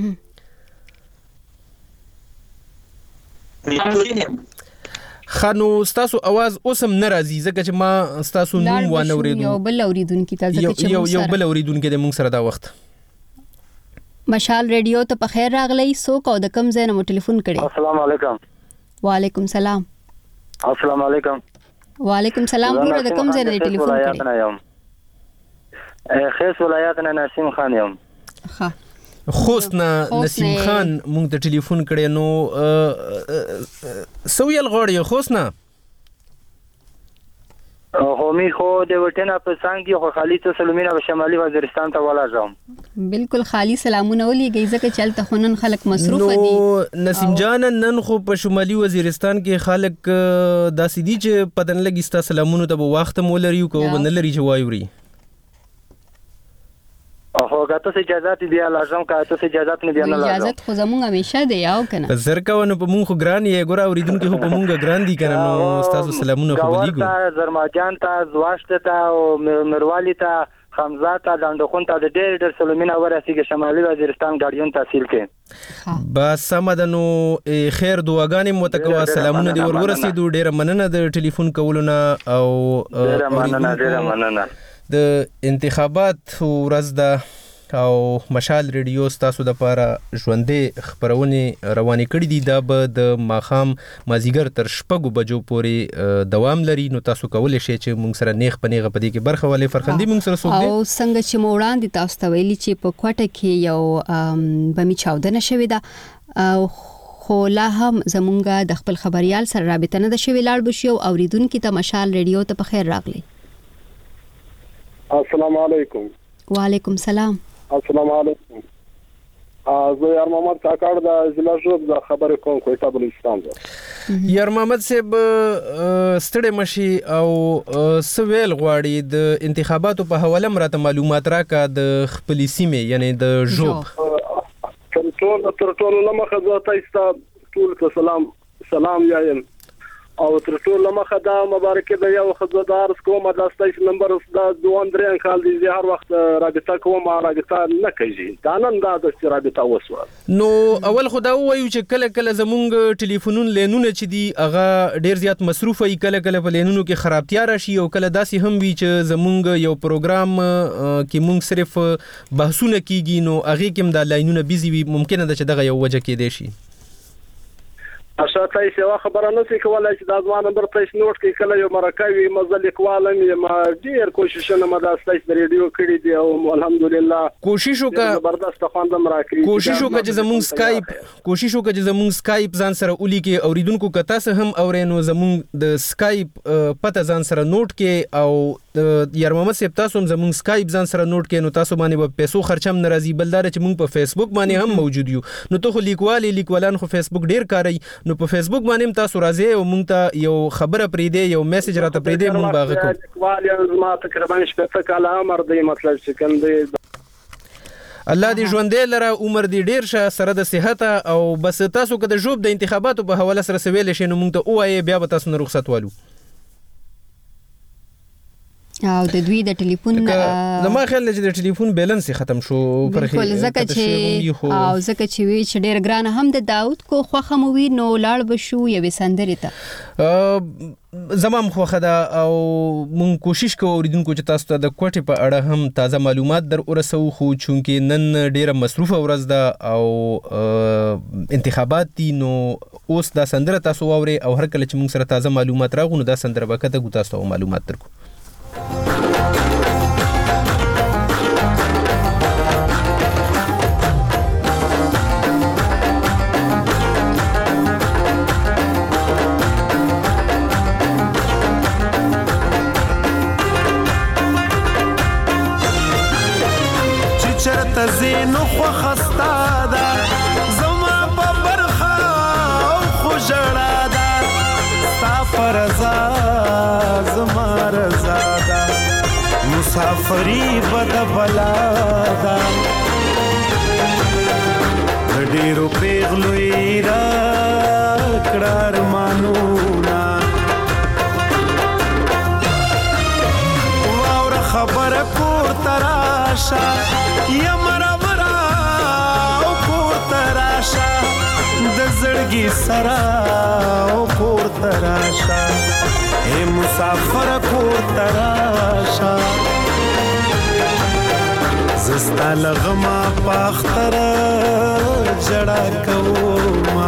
[SPEAKER 7] خانو ستاسو आवाज اوسم ناراضي ځکه چې ما ستاسو نوم وانه اوریدو
[SPEAKER 1] یو بل اوریدونکو ته ځکه چې
[SPEAKER 7] یو بل اوریدونکو د مونږ سره دا وخت
[SPEAKER 1] مشال ریډیو ته په خیر راغلی څوک او د کوم ځای نه مو ټلیفون کړی؟
[SPEAKER 14] السلام علیکم.
[SPEAKER 1] وعلیکم سلام.
[SPEAKER 14] السلام علیکم.
[SPEAKER 1] وعلیکم سلام. ورته د کوم ځای نه ټلیفون کړی؟
[SPEAKER 14] خیس ولایت نه نسیم خان یم.
[SPEAKER 1] ها
[SPEAKER 7] خوست نه نسیم خان مونږ ته ټلیفون کړی نو سویل غوړی خوست نه
[SPEAKER 14] همي خو د وټنه په څنګه خو خالي ته سلمینه په شمالي وزیرستان ته ولاړم.
[SPEAKER 1] بالکل خالي سلامونه ولېږي ځکه چلته خونن خلک مصروف دي.
[SPEAKER 7] نو نسیم جان نن خو په شمالي وزیرستان کې خلک داسې دي چې پدن لګي ستا سلامونه ته وخت مولري کو بنلري چې وایوري.
[SPEAKER 14] خو کاته اجازه بیا لازم کاته اجازه نه بیا نه لازم.
[SPEAKER 1] اجازه خو زمونږ همیشه دی یاو کنه.
[SPEAKER 7] زرکاونه په مونږ ګران یې ګور اوریدونکو په مونږ ګران دي کنه نو تاسو سلامونه خو ولیګو.
[SPEAKER 14] زرماجان ته زواشت ته او مروالی ته حمزه ته دندخون ته د ډېر سلمینه ورسیږي شمالي وزیرستان ګاډیون تحصیل کې.
[SPEAKER 7] بس سمدنو خیر دعاګانې متکوا سلامونه دی ورسېدو ډېر مننه د ټلیفون کولونه او
[SPEAKER 14] ډېر مننه
[SPEAKER 7] د انتخابات ورځ ده او مشال ریډیو تاسو د لپاره ژوندې خبرونه روانې کړې دي دا به د ماخام مازیګر تر شپږو بجو پورې دوام لري نو تاسو کولای شئ چې موږ سره نیغ پنیغه پدې کې برخه ولې فرخندي موږ سره سوګ دي
[SPEAKER 1] او څنګه چې موړان دي تاسو ته ویلي چې په کوټه کې یو بمی چاودنه شوې ده او خو لا هم زمونږه د خپل خبريال سره رابطه نه ده شوې لاړ بشي او اوریدونکو ته مشال ریډیو ته په خیر راغلی.
[SPEAKER 6] السلام علیکم.
[SPEAKER 1] وعلیکم سلام.
[SPEAKER 6] السلام علیکم.
[SPEAKER 9] زه یار محمد کاکړ د ضلع ژوب د خبرې کوم کوټه بلوچستان زه
[SPEAKER 13] یار محمد صاحب ستړي مشي او سویل غواړي د انتخاباتو په حواله مرته معلومات راکا د خپل سیمه یعنی د ژوب
[SPEAKER 9] تر ټولو لمخه زه تاسو ټول ته سلام یایم او تر ټولو لمخه دا مبارکه د یو خدمتدار کوم د سټیشن نمبر د 2 کال دی هر وخت رابطه کوم رابطه نه کوي دا نن دا د رابطه وسو
[SPEAKER 13] نو اول خدا وایو چې کله کله زمونږ ټلیفونون لینونه چې دی هغه ډیر زیات مصروف وي کله کله په لینونو کې خرابتیا راشي او کله داسې هم وي چې زمونږ یو پروګرام کې مونږ صرف بحثونه کیږي نو هغه کې د لاینونه بیزي وي ممکنه ده چې دغه یو وجه کې دی شي
[SPEAKER 9] اشاره تاسو خبره نه سي کولای چې د ځوان نمبر تاسو نوٹ کې کله یو مرکوي مزل کوالم ما ډیر کوششونه ما د تاسو د ریډیو کړی دی او الحمدلله
[SPEAKER 13] کوشش وکړه
[SPEAKER 9] زبردست خواندم راکړي
[SPEAKER 13] کوشش وکړه چې زموږ سکایپ ځان سره اولي کې اوریدونکو کته سه هم اورینو زموږ د سکایپ پته ځان سره نوٹ کې او یار محمد صاحب تاسو هم زموږ سکایپ ځان سره نوٹ کې نو تاسو باندې په پیسو خرچم ناراضي بلدار چې موږ په فیسبوک باندې هم موجود یو نو ته لیکوالان خو فیسبوک ډیر کاروي نو په فیسبوک باندې تاسو راځي او مونږ ته یو خبره پرې دی یو میسج راته پرې دی مونږ باغ کوو
[SPEAKER 9] لیکوال ما تقریبا شپه کاله عمر دی مطلب چې کوم دی
[SPEAKER 13] الله دې ژوندې لره عمر دې ډیر شه سره د صحت او بس تاسو که د ژوب د انتخاباتو په حواله سره سویل شي نو مونږ ته وایي بیا به تاسو نه رخصت والو
[SPEAKER 1] او د دوی د ټلیفون
[SPEAKER 13] زما خیال چې د ټلیفون بیلانس ختم شو
[SPEAKER 1] بالکل زکه چې وی چې ډیر ګران هم د داوود کو خوخه مو وی نو لاړ بشو یو سندري ته
[SPEAKER 13] زمام خوخه دا او مون کوشش کوو اوریدونکو چې تاسو ته د کوټې په اړه هم تازه معلومات در ورسو خو چونکې نن ډیره مصروفه ورځ ده او انتخابات دي نو اوس دا سندره تاسو واوري او هر کله چې مون سره تازه معلومات راغونو دا سندره به کته ګو تاسو معلومات درکو
[SPEAKER 15] زینو خو خستا دا زما په برخه خو جړا دا ستا فرزا زما رضا دا مسافری بد بلا دا ډیرو پیغلوی را کړه ارمانونا واور خبر کور تراشا یا مرابرا او کور تراشا د زړګي سرا او کور تراشا اے مسافر کور تراشا زستا لغما پاختر جڑا کوما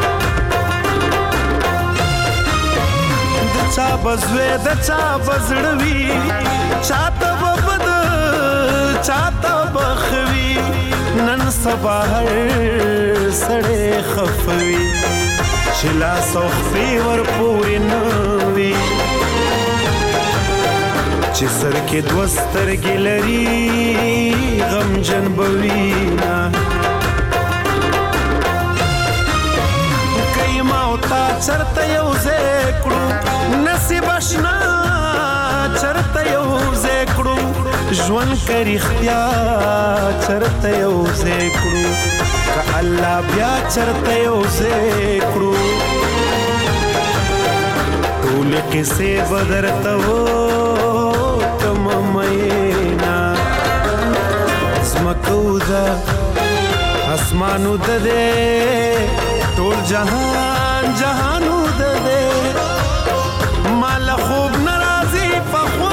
[SPEAKER 15] د چا بزوی د چا بزړوي چاته وبد چاته بخوي نن سبا هر سړی خفوي شلا صوفي ور پوری نوي چې سر کې دوستر ګلري غم جن بوینا کایما او تا چرته یو زکړو نصیب آشنا چرته یو زکړو ژوند کری اختیا چرته یو زکړو که الله بیا چرته یو زکړو ټول کیسه بدرته و کم مینا زمکو دا اسمانو دده ټول جهان جهانو دده مال خوب ناراضي پخوا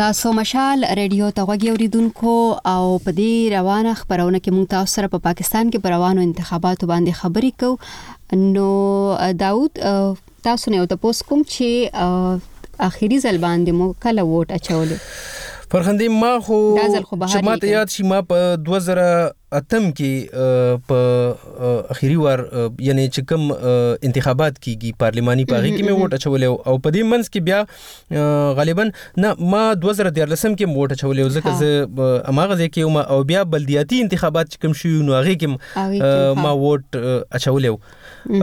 [SPEAKER 1] تاسو مشال رادیو ته غوږی اوریدونکو او په دې روانه خبرونه کې مونږ تاسو سره په پاکستان کې روانو انتخاباتو باندې خبرې کوو. نو داود تاسو نه تاسو کوم چې اخیری ځل باندې مو کله ووټ اچولو؟
[SPEAKER 7] فرخندې ما خو چې ماته یاد شي ما په 2008 کې په اخیری وار یعنی چې کوم انتخابات کیږي پارلماني پاغي کې مې ووټ اچولې او په دې منځ کې بیا غالبا نه ما 2013 کې ووټ اچولې ځکه زه اماغه کې او بیا بلدیاتي انتخابات چې کوم شي نو هغه کې ما ووټ اچولې.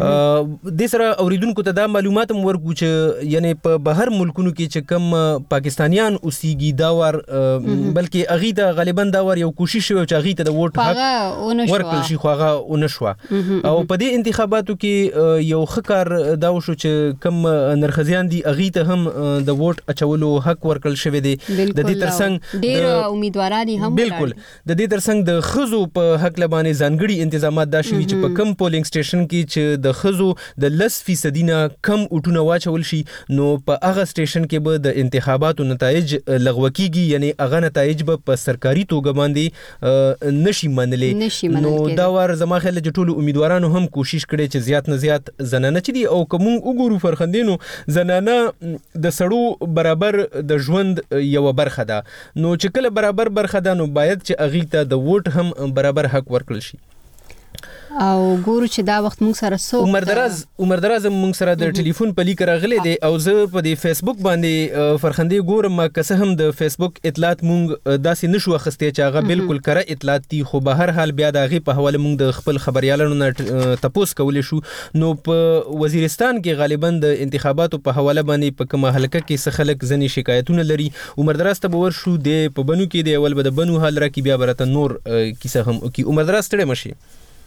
[SPEAKER 7] د سره اوریدونکو ته دا معلومات ورکو چې یعنی په بهر ملکونو کې چې کوم پاکستانیان اوسېږي دا ور بلکې اغه د غالبا دا ور یو کوشش وکړي چې اغه ته د ووټ حق ورکړل شي خو هغه ونشوه. او په دې انتخاباتو کې یو خکار دا وشو چې کوم نرخزیان دي اغه ته هم د ووټ اچولو حق ورکړل شوی دی. د دې ترڅنګ
[SPEAKER 1] ډیر امیدواران هم
[SPEAKER 7] بالکل د دې ترڅنګ د خزو په حق لبانې ځانګړي تنظیمات دا شوي چې په کم پولینګ سټیشن کې چې د خزو د 10% نه کم اوټونه واچول شي نو په هغه سټیشن کې به د انتخاباتو نتایج لغوه کیږي یعنی هغه نتایج به په سرکاري توګه باندې نشي منلې. نو دا ور زما خیال چې ټول امیدوارانو هم کوشش کړي چې زیات نه زیات زنانه چې دي او کوم وګورو فرخندینو زنانه د سړو برابر د ژوند یو برخه ده نو چې کله برابر برخه ده نو باید چې اغه ته د ووټ هم برابر حق ورکړل شي.
[SPEAKER 1] او ګورو چې دا وخت مونږ سره سو
[SPEAKER 7] عمر دراز مونږ سره د ټلیفون په لیک راغلی دی او زه په دې فیسبوک باندې فرخندې ګورم که څه هم د فیسبوک اطلاعات مونږ داسې نشو اخستې چې هغه بالکل کره اطلاعات دي خو به هر حال بیا د هغې په حواله مونږ د خپل خبريالانو نه تپوس کولی شو. نو په وزیرستان کې غالبا د انتخاباتو په حواله باندې په کومه حلقه کې څه خلک ځنې شکایتونه لري. عمر دراز ته به ورشو د په بنو کې دی اول به د بنو حال راکې بیا برته نور کیسه هم وکي. عمر دراز ستړی مشي.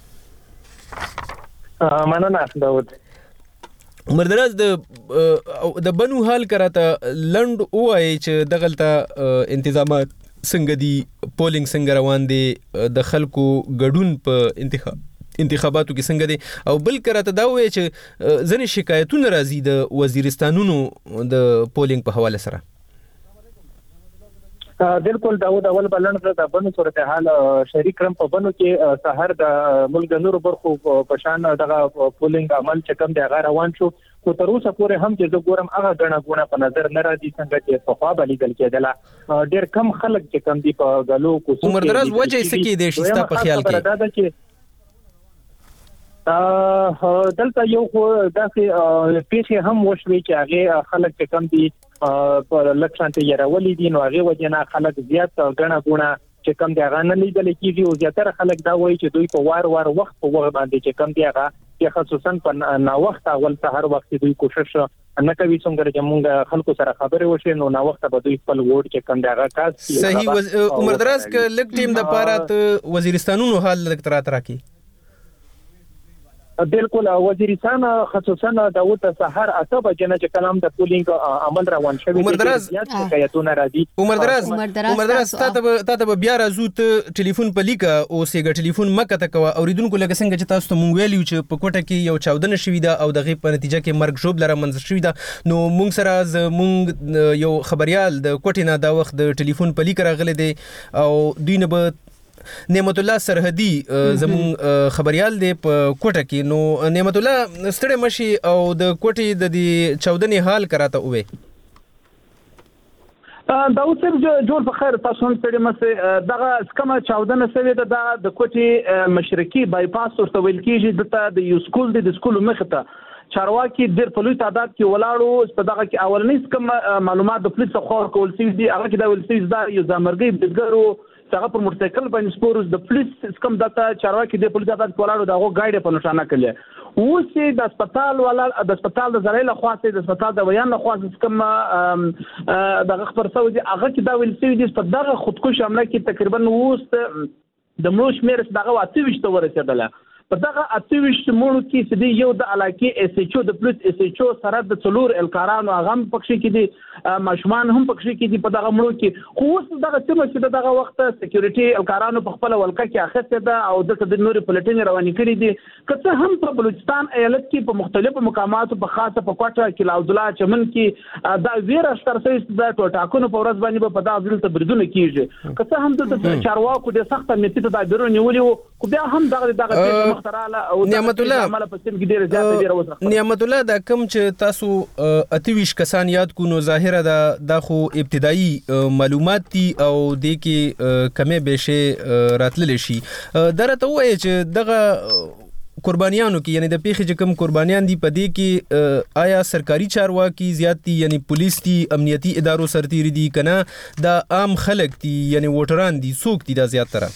[SPEAKER 16] مننه داود.
[SPEAKER 7] عمر دراز د بنو حال کراته لند وای چې دغلطه انتظامات څنګه دي پولینګ څنګه روان دي د خلکو ګډون په انتخاباتو کې څنګه دي او بل کراته دا وای چې ځنې شکایتونه راځي د وزیرستانونو د پولینګ په حواله سره.
[SPEAKER 16] بالکل داود اول بلند د بنو صورتحال شریک کرم په بنو کې سحر د ملک نور برخو په شان دغه پولینګ عمل چې کوم دی هغه روان شو خو تر اوسه پورې هم چې زه ګورم هغه غونه په نظر نه راځي څنګه چې په خوا باندې ګل کېدله ډېر کم خلک چې کوم دی په غلو کوڅو
[SPEAKER 7] عمر دراز وجه یې سکی دی شستا په خیال کې
[SPEAKER 16] دلته یو خو داسې پیښې هم وشوي چې هغه خلک چې کوم دی په لکشانته یراولې دي نو هغه وجنه خلک زیات غونه چې کوم دی هغه نه لیدل کیږي او زیاتره خلک دا وایي چې دوی په وار وخت په وخت باندې چې کوم دی هغه خصوصا په نا وخت اول سحر وخت دوی کوشش نه کوي څنګه چې موږ خلکو سره خبرې وشي نو نا وخت به دوی خپل ووټ کې کوم دی هغه کاس
[SPEAKER 7] صحیح. عمر دراز ک لک ټیم د پاره وزیرستانونو حال لکترات راکی
[SPEAKER 16] بالکل وزیرستان خصوصا داوود سحر اته بجنه چې کلام د پولینګ عمل روان شوی
[SPEAKER 7] عمر دراز
[SPEAKER 16] شکایتونه راځي.
[SPEAKER 7] عمر دراز تاسو بیا راځو ته ټلیفون په لیکه او سیګه ټلیفون مکه تا کوه اوریدونکو لکه څنګه چې تاسو ته مونږ ویلو چې په کوټه کې یو چاودنه شوې ده او دغه په نتیجه کې مرګ جوړ لره منځ شوې ده نو مونږ سره مونږ یو خبريال د کوټه نه دا وخت د ټلیفون په لیکه راغله دي او دوی نه به نعمت الله سرحدي زمون خبريال دی په کوټه کې نو نعمت الله ستړي مشي او د کوټې د دې چاودنې حال کراته وې.
[SPEAKER 6] داود صاحب جوړ په خیر تاسو هم ستړي مشه دغه کومه چاودنه سوي ده د کوټې مشرقي بایپاس ورته ویل کیږي د یو سکول د سکول مخ ته چارواکي ډېر په لوی تعداد کې ولاړو په دغه کې اولنۍ کوم معلومات د پولیسو خو کول سي دي هغه کې دا ویل سي دا یو ځمرګي بزګرو څنګه پر موټرسایکل باندې سپورز د پولیس کوم داتا چارواکي د پولیس داتا کولاړو دغه گایډ په نشانه کړل اوس د هسپتال ولا د هسپتال د زړې له خاصه د هسپتال د بیان له خاصه کوم دغه خبر سوي دي هغه کې دا ویل سي دي په دغه خودکش حمله کې تقریبا اوس د ملوش میرس دغه 28 ورسېدله په دغه 28 مونږ کې چې دی یو د علاقې اس ایچ او د پلس اس ایچ او سره د څلور الکارانو هغه پکښې کې دي ماشومان هم پکښې کې دي په دغه مونږ کې خو اوس دغه سیمه چې دغه وخت سکیورټي الکارانو په خپل ولکه کې اخیسته ده او د نوري پلټنې روانې کړې دي که هم په بلوچستان ایالت کې په مختلفو مقاماتو په خاصه په کوټه کې عبدالله چمن کې دا ویره سترسي د ټاکنو په ورځ باندې په دغه ځل ته بریدونه کیږي که هم د چارواکو د سخت امنیتي تدابیرونه نیولې خو بیا هم دغه مختراله او
[SPEAKER 13] نعمت الله دا کوم چې تاسو 28 کسان یاد کو نو ظاهره دا خو ابتدایي معلومات دي او د کې کمه بشه راتلل شي درته وایي چې دغه قربانیانو کې یعنی د پیښې چې کوم قربانیان دي په دې کې آیا سرکاري چارواکي زیات دي یعنی پولیس دي امنیتي ادارو سرتیري دي کنه دا عام خلک دي یعنی ووټران دي څوک دي دا زیات تر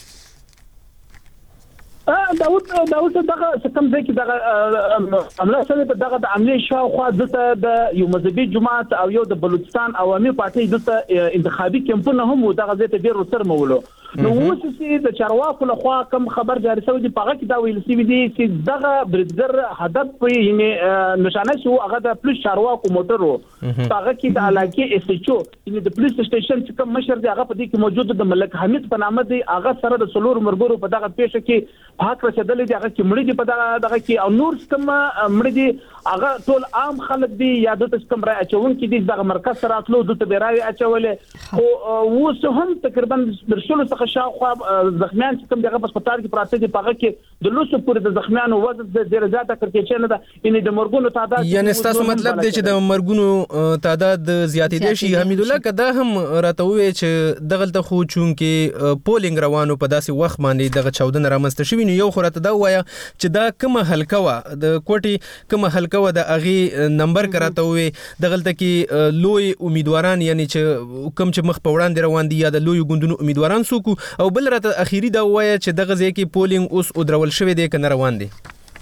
[SPEAKER 6] داود دغه څنګه ځکه دغه عمله سره په دغه د عملي شاوخوا د یو مذهبي جماعت او یو د بلوچستان عوامي پارټي د انتخابي کمپونه هم دغه ځای ته ډیر سر مولو نو اوس چې د چارواکو له خوا کوم خبر جاری شوی دی په هغه کې دا ویل شوی دی چې دغه بریدګر هدف په یعنی نشانه شو هغه د پولیس چارواکو موټرو په هغه کې د علاقې اس ایچ او یعنی د پولیس سټیشن چې کوم مشر دی هغه په دې کې موجود د ملک حمید په نامه دی هغه سره د سلور مرګورو په دغه پیښه کې حق رسیدلې دی هغه کې مړي دی په دغه کې او نور کوم مړي دی هغه ټول عام خلک دی یا د کوم رای اچون کې دی دغه مرکز سره اتلو د بیرای اچولې او اوس هم تقریبا درشل څخه شاوخوا زخمیان چې کوم دغه په هسپتال کې پراته دي په هغه کې د لوسو پورې د زخمیانو وزن د ډیر زیاته کړکېچ نه ده یعنی د مرګونو تعداد
[SPEAKER 13] یعنی تاسو مطلب دی چې د مرګونو تعداد زیاتې دي شي حمید الله کدا هم راته وی چې دغه ته خو چون کې پولینګ روانو په داسې وخت باندې دغه 14 رامنځته شوی نو یو خو راته دا وایا چې دا کومه حلقه وا د کوټي کومه حلقه وا د اغي نمبر کراته وي دغه ته کې لوی امیدواران یعنی چې کوم چې مخ په وړاندې روان دي یا د لوی ګوندونو امیدواران سوکو او بل راته اخیری دا وایا چې دغه ځای کې پولینګ اوس او درول شوی دی کنه روان دي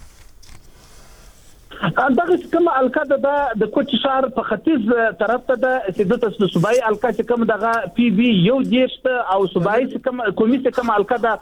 [SPEAKER 6] دغه کوم الکا د کوټ شهر په ختیځ طرف ته د سیدت صوبای الکا چې کوم دغه پی بی یو دیشت او صوبای کوم کومیټه کوم الکا د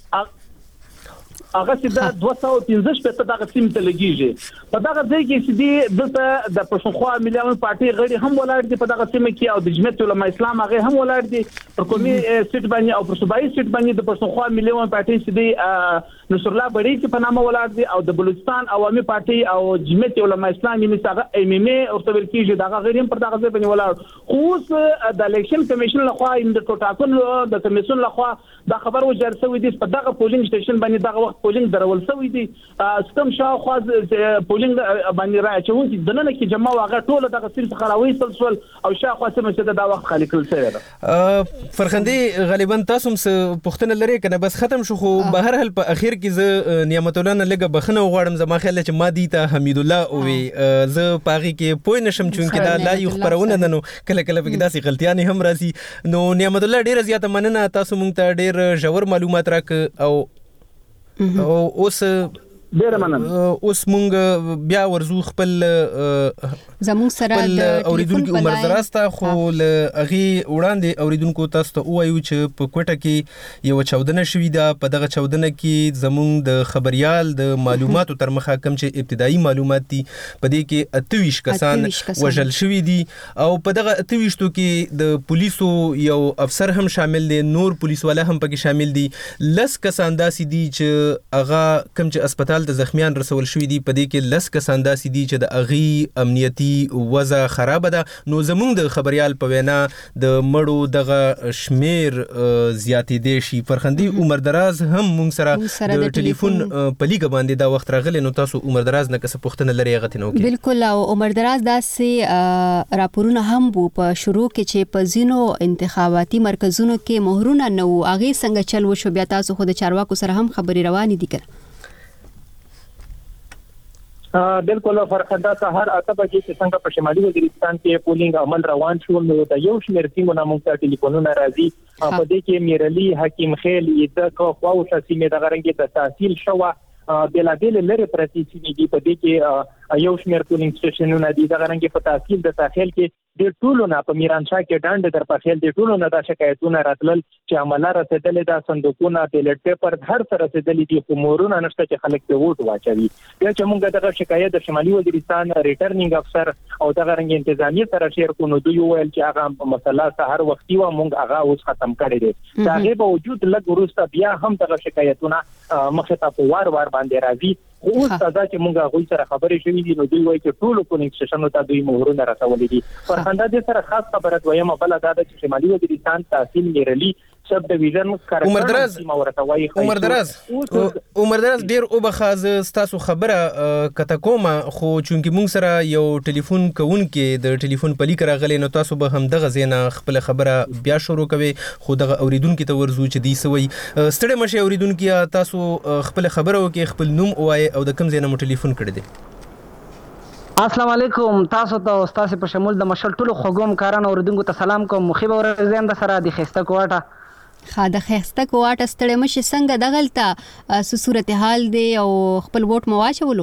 [SPEAKER 6] هغه چې د 215 په دغه سیمه ته لګیږي په دغه ځای کې چې دی د پښتونخوا ملي پارټي غړي هم ولاړ دي په دغه سیمه کې او د جمعیت علماء اسلام هغه هم ولاړ دي پر کومي سټ باندې او پر صوبایي سټ باندې د پښتونخوا ملي پارټي چې دی نصر الله بړي چې په نامه ولاړ دي او د بلوچستان عوامي پارټي او جمعیت علماء اسلام یې څنګه ام ام ای او تبل کېږي دغه غړي هم پر دغه ځای باندې ولاړ خو د الیکشن کمیشن لخوا د ټاکنو د کمیسیون لخوا دا خبر وجر شوی دی په دغه پولینګ سټیشن باندې دغه وخت پولینګ درول شوی دی ستم شاوخوا پولینګ باندې راچون چې دنه کې جمع واغه ټول دغه سیم څخه راوېستل شول او شاوخوا سم چې دا وخت خالي کول شوی دی
[SPEAKER 13] فرخندي غالبا تاسو پښتنه لري کنه بس ختم شو خو بهر حل په اخر کې ز نعمت الله نه لګه بخنه وغواړم زما خیال چې ما دي ته حمید الله او ز پاغي کې پوه نشم چون کې دا لا یو خبرونه نو کله کله په داسې غلطیاں هم راځي نو نعمت الله ډیر زیاته مننه تاسو مونږ ته ډیر ژور معلومات راک او اوس
[SPEAKER 6] ډیر مننه
[SPEAKER 13] اوس مونږ بیا ورزو خپل
[SPEAKER 1] زموږ سره
[SPEAKER 13] د اوریدونکو عمر دراسته خو ل اغي وړاندې اوریدونکو تاسو ته وایو چې په کوټه کې یو 14 شوی دا په دغه 14 کې زموږ د خبريال د معلوماتو تر مخه کم چې ابتدایي معلومات دي په دې کې 28 کسان وژل شوی دي او په دغه 28 کې د پولیسو یو افسر هم شامل دي نور پولیس والا هم پکې شامل دي لس کسان داسې دي چې اغا کم چې هسپتال ته زخمیان رسول شوی دي په دې کې لس کسان داسې دي چې د اغي امنیتي وضع خراب ده نو زموږ د خبريال په وینا د مړو دغه شمیر زیاتې دي شي فرخندي عمر دراز هم مونږ سره د ټلیفون په لیګ باندې دا وخت راغلی نو تاسو عمر دراز نه کس پوښتنه لري غته نو
[SPEAKER 1] بالکل او عمر دراز داسې راپورونه هم په شروع کې چې په زینو انتخاباتي مرکزونو کې مهرونه نو اغه څنګه چل وشو بیا تاسو خو د چارواکو سره هم خبري روانې دي کړه
[SPEAKER 16] بالکل فرخنده سهار اته بجې چې څنګه په شمالي وزیرستان کې پولینګ عمل روان شو نو د یو شمېر ټیمونو موږ ته ټلیفونونه راځي په دې کې میرلی حکیم خیل د خواو شاسینه د غرنګ د تحصیل شو بلابل لري پرتی چې دی په دې کې یو شمېر پولینګ سټیشنونه دي د غرنګ په تحصیل د تحصیل کې د ټولو نه په میرانشاه کې ډانډ در پخېل د ټولو نه دا شکایتونه راتلل چې عمله رسېدلې دا صندوقونه بیلټ پیپر هر څه رسېدلې دي خو مورونه نشته چې خلک په ووټ واچوي بیا چې موږ دغه شکایت د شمالي وزیرستان ریټرنینګ افسر او دغه رنګ انتظامیه سره شیر کو نو دوی ویل چې هغه مسله سهار وختي و موږ هغه اوس ختم کړی دی دا غي په وجود لږ وروسته بیا هم دغه شکایتونه مخه ته وار باندې راځي اوس دا چې موږ غوي سره خبرې شوې دي نو دوی وایي چې ټول پولینګ سټیشنونو ته دوی مهرونه راټولې دي فرخنده دې سره خاص خبره دویمه بل دا ده چې شمالي وزیرستان تحصیل میرلی سب ډیویژن
[SPEAKER 7] عمر دراز ډیر او بخاز تاسو خبره کته کومه خو چونکی مونږ سره یو ټلیفون کوونکې د ټلیفون پلیک راغلی نو تاسو به هم دغه زینا خپل خبره بیا شروع کوي خو دغه اوریدونکو ته ورزو چې دی سوی ستړي مشه اوریدونکو تاسو خپل خبره وکي خپل نوم اوای او د کوم زینا مو ټلیفون کړی دی
[SPEAKER 17] السلام علیکم تاسو ته استاد په شمول د مشل ټولو خوګوم کاران اوریدونکو ته سلام کوم مخیب ورزم د سره د خسته کوټه
[SPEAKER 1] خاده خسته کوټه ستړي مشه څنګه دغلطه صورتحال دی او خپل ووټ مو واچولو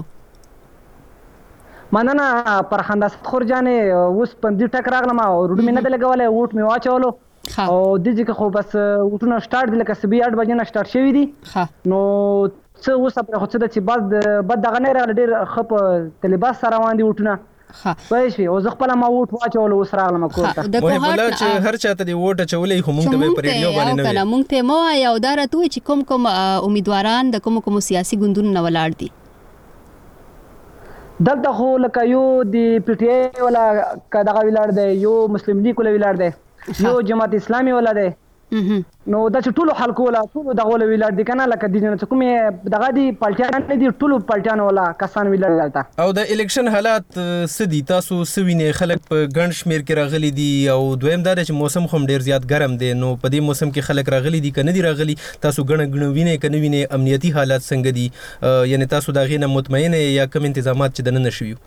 [SPEAKER 17] مننه پرخنده خورجانې اوس پندې ټک راغلم او روډ مې نه لګولې ووټ مې واچولو او د دې خو بس وټونه سٹارټ دي لکه سبي 8 بجې نه سٹارټ شوی دي نو څه اوس په خو څه د چې بد دغه نه راغلی ډېر خپ تلباس سره روان دي وټونه پېښې او زه خپل ما ووټ واچولو اوس راغلم کوټه
[SPEAKER 7] د کوهټ چې هر چاته دی ووټ چولې خو مونږ ته په ریډیو باندې نه
[SPEAKER 1] وي مونږ ته مو یا دا راته چې کوم امیدواران د کوم سیاسي ګوندونو نه ولاړ دي
[SPEAKER 17] دلته خو لکه یو د پی ټی آی ولا کداغه ولاړ دی یو مسلم لیگ ولا ولاړ دی یو جماعت اسلامي ولا دی نو دا چې ټولو خلکو ولا ټولو دغه ولا ویلار دي کنه لکه د جنت کومه دغه دی پالټیان نه دي ټولو پالټیان ولا کسان ویلار دلته
[SPEAKER 7] او د الیکشن حالات سدي تاسو سوینه خلک په ګڼ شمیر کې راغلي دي او دویم دا چې موسم خو ډیر زیات ګرم دی نو په دې موسم کې خلک راغلي دي کنه دي راغلي تاسو ګڼ ویني کنه ویني امنیتي حالات څنګه دي یعنی تاسو دا غینه مطمئنه یا کوم تنظیمات چې د نن شوي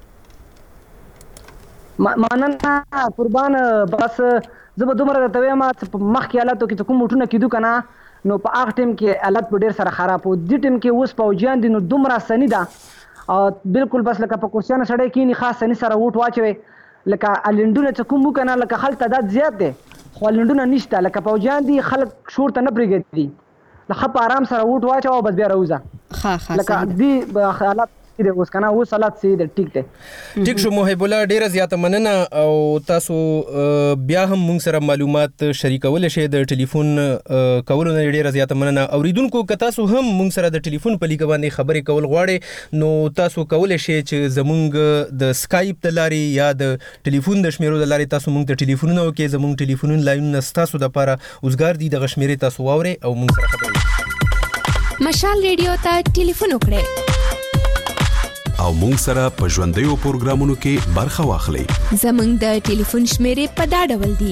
[SPEAKER 17] مننه قربان بس زه به دومره ته وایم چې مخکې حالاتو کې کوم وټونه کېدو کنه نو په هغه ټیم کې حالت په ډیر سره خراب وو د ټیم کې اوس پوجان دي نو دومره سنی ده او بالکل بس لکه په کوشانه سړی کې نه خاص سنی سره وټ واچوي لکه الندونه چې کوم کنه لکه خلک تعداد زیات دي خو الندونه نشته لکه پوجان دي خلک شور ته نه پرېږدي لکه په آرام سره وټ واچو بس بیا راوځه لکه دی حالات اوس کنه اوس حالات سي د ټیک ته
[SPEAKER 7] ټیک شو محب الله ډیره زیاته مننه او تاسو بیا هم موږ سره معلومات شریکول شي د ټلیفون کولو نه ډیره زیاته مننه اوریدونکو که تاسو هم موږ سره د ټلیفون په لیک باندې خبرې کول غواړئ نو تاسو کولای شئ چې زموږ د سکایپ د لارې یا د ټلیفون د شمیرو د لارې تاسو موږ ته ټلیفونونه وکړئ زموږ ټلیفونونه لاینونه تاسو د لپاره اوسګار دي د غشمیرې تاسو واورئ او موږ سره خبرې وکړئ
[SPEAKER 11] مشال ریډیو ته ټلیفون وکړئ
[SPEAKER 12] او مونږ سره په ژوندیو پروګرامونو کې برخه واخلئ
[SPEAKER 11] زموږ د ټلیفون شمیرې په دا ډول دي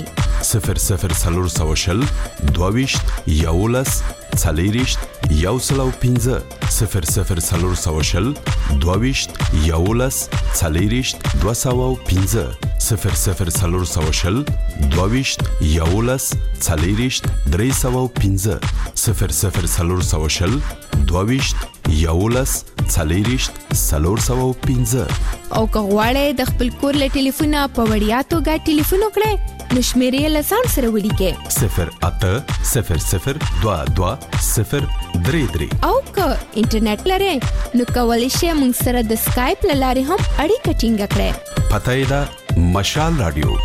[SPEAKER 11] 00 22 11 40 115 00 22 11 40 215 00 22 11 40 315 00 22 11 40 315 او که غواړئ د خپل کور له ټلیفونه په وړیا توګه ټلیفون وکړئ نو شمیرې له ځان سره ولیکئ 0800 22 033 او که انټرنیټ لرئ نو کولی شئ موږ سره د سکایپ له لارې هم اړیکه ټینګه کړئ
[SPEAKER 12] پته یې ده مشال رادیو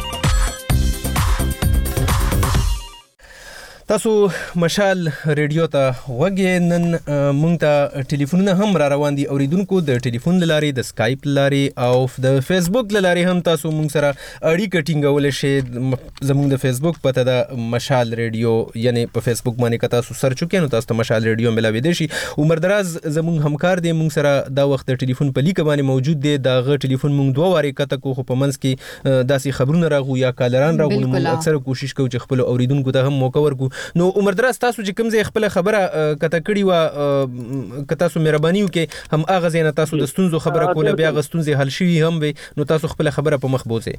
[SPEAKER 7] تاسو مشال ریډیو ته وګورئ نن مونږ ته ټلیفونونه هم را روان دي اوریدونکو د ټلیفون لارې د سکایپ لارې او د فیسبوک لارې هم تاسو مونږ سره اړیکه ټینګول شي زموږ د فیسبوک پته د مشال ریډیو یعنی په فیسبوک باندې که تاسو سرچ وکړئ نو تاسو ته مشال ریډیو ملاوي دي شي عمر دراز زموږ همکار دی مونږ سره دا وخت ټلیفون په لیک باندې موجود دی دا غ ټلیفون مونږ دوه واره کته کو خو په منځ کې داسې خبرونه راغو یا کالران راغو مونږ اکثر کوشش کوو چې خپل اوریدونکو ته هم موقع ورکو نو عمر دراز تاسو چې کوم ځای خپل خبره کته کړی و که تاسو مهرباني وکړئ هم اغه زینه تاسو د ستونزو خبره کوله بیا غ ستونزې حل شي هم وي نو تاسو خپل خبره په مخ بوزئ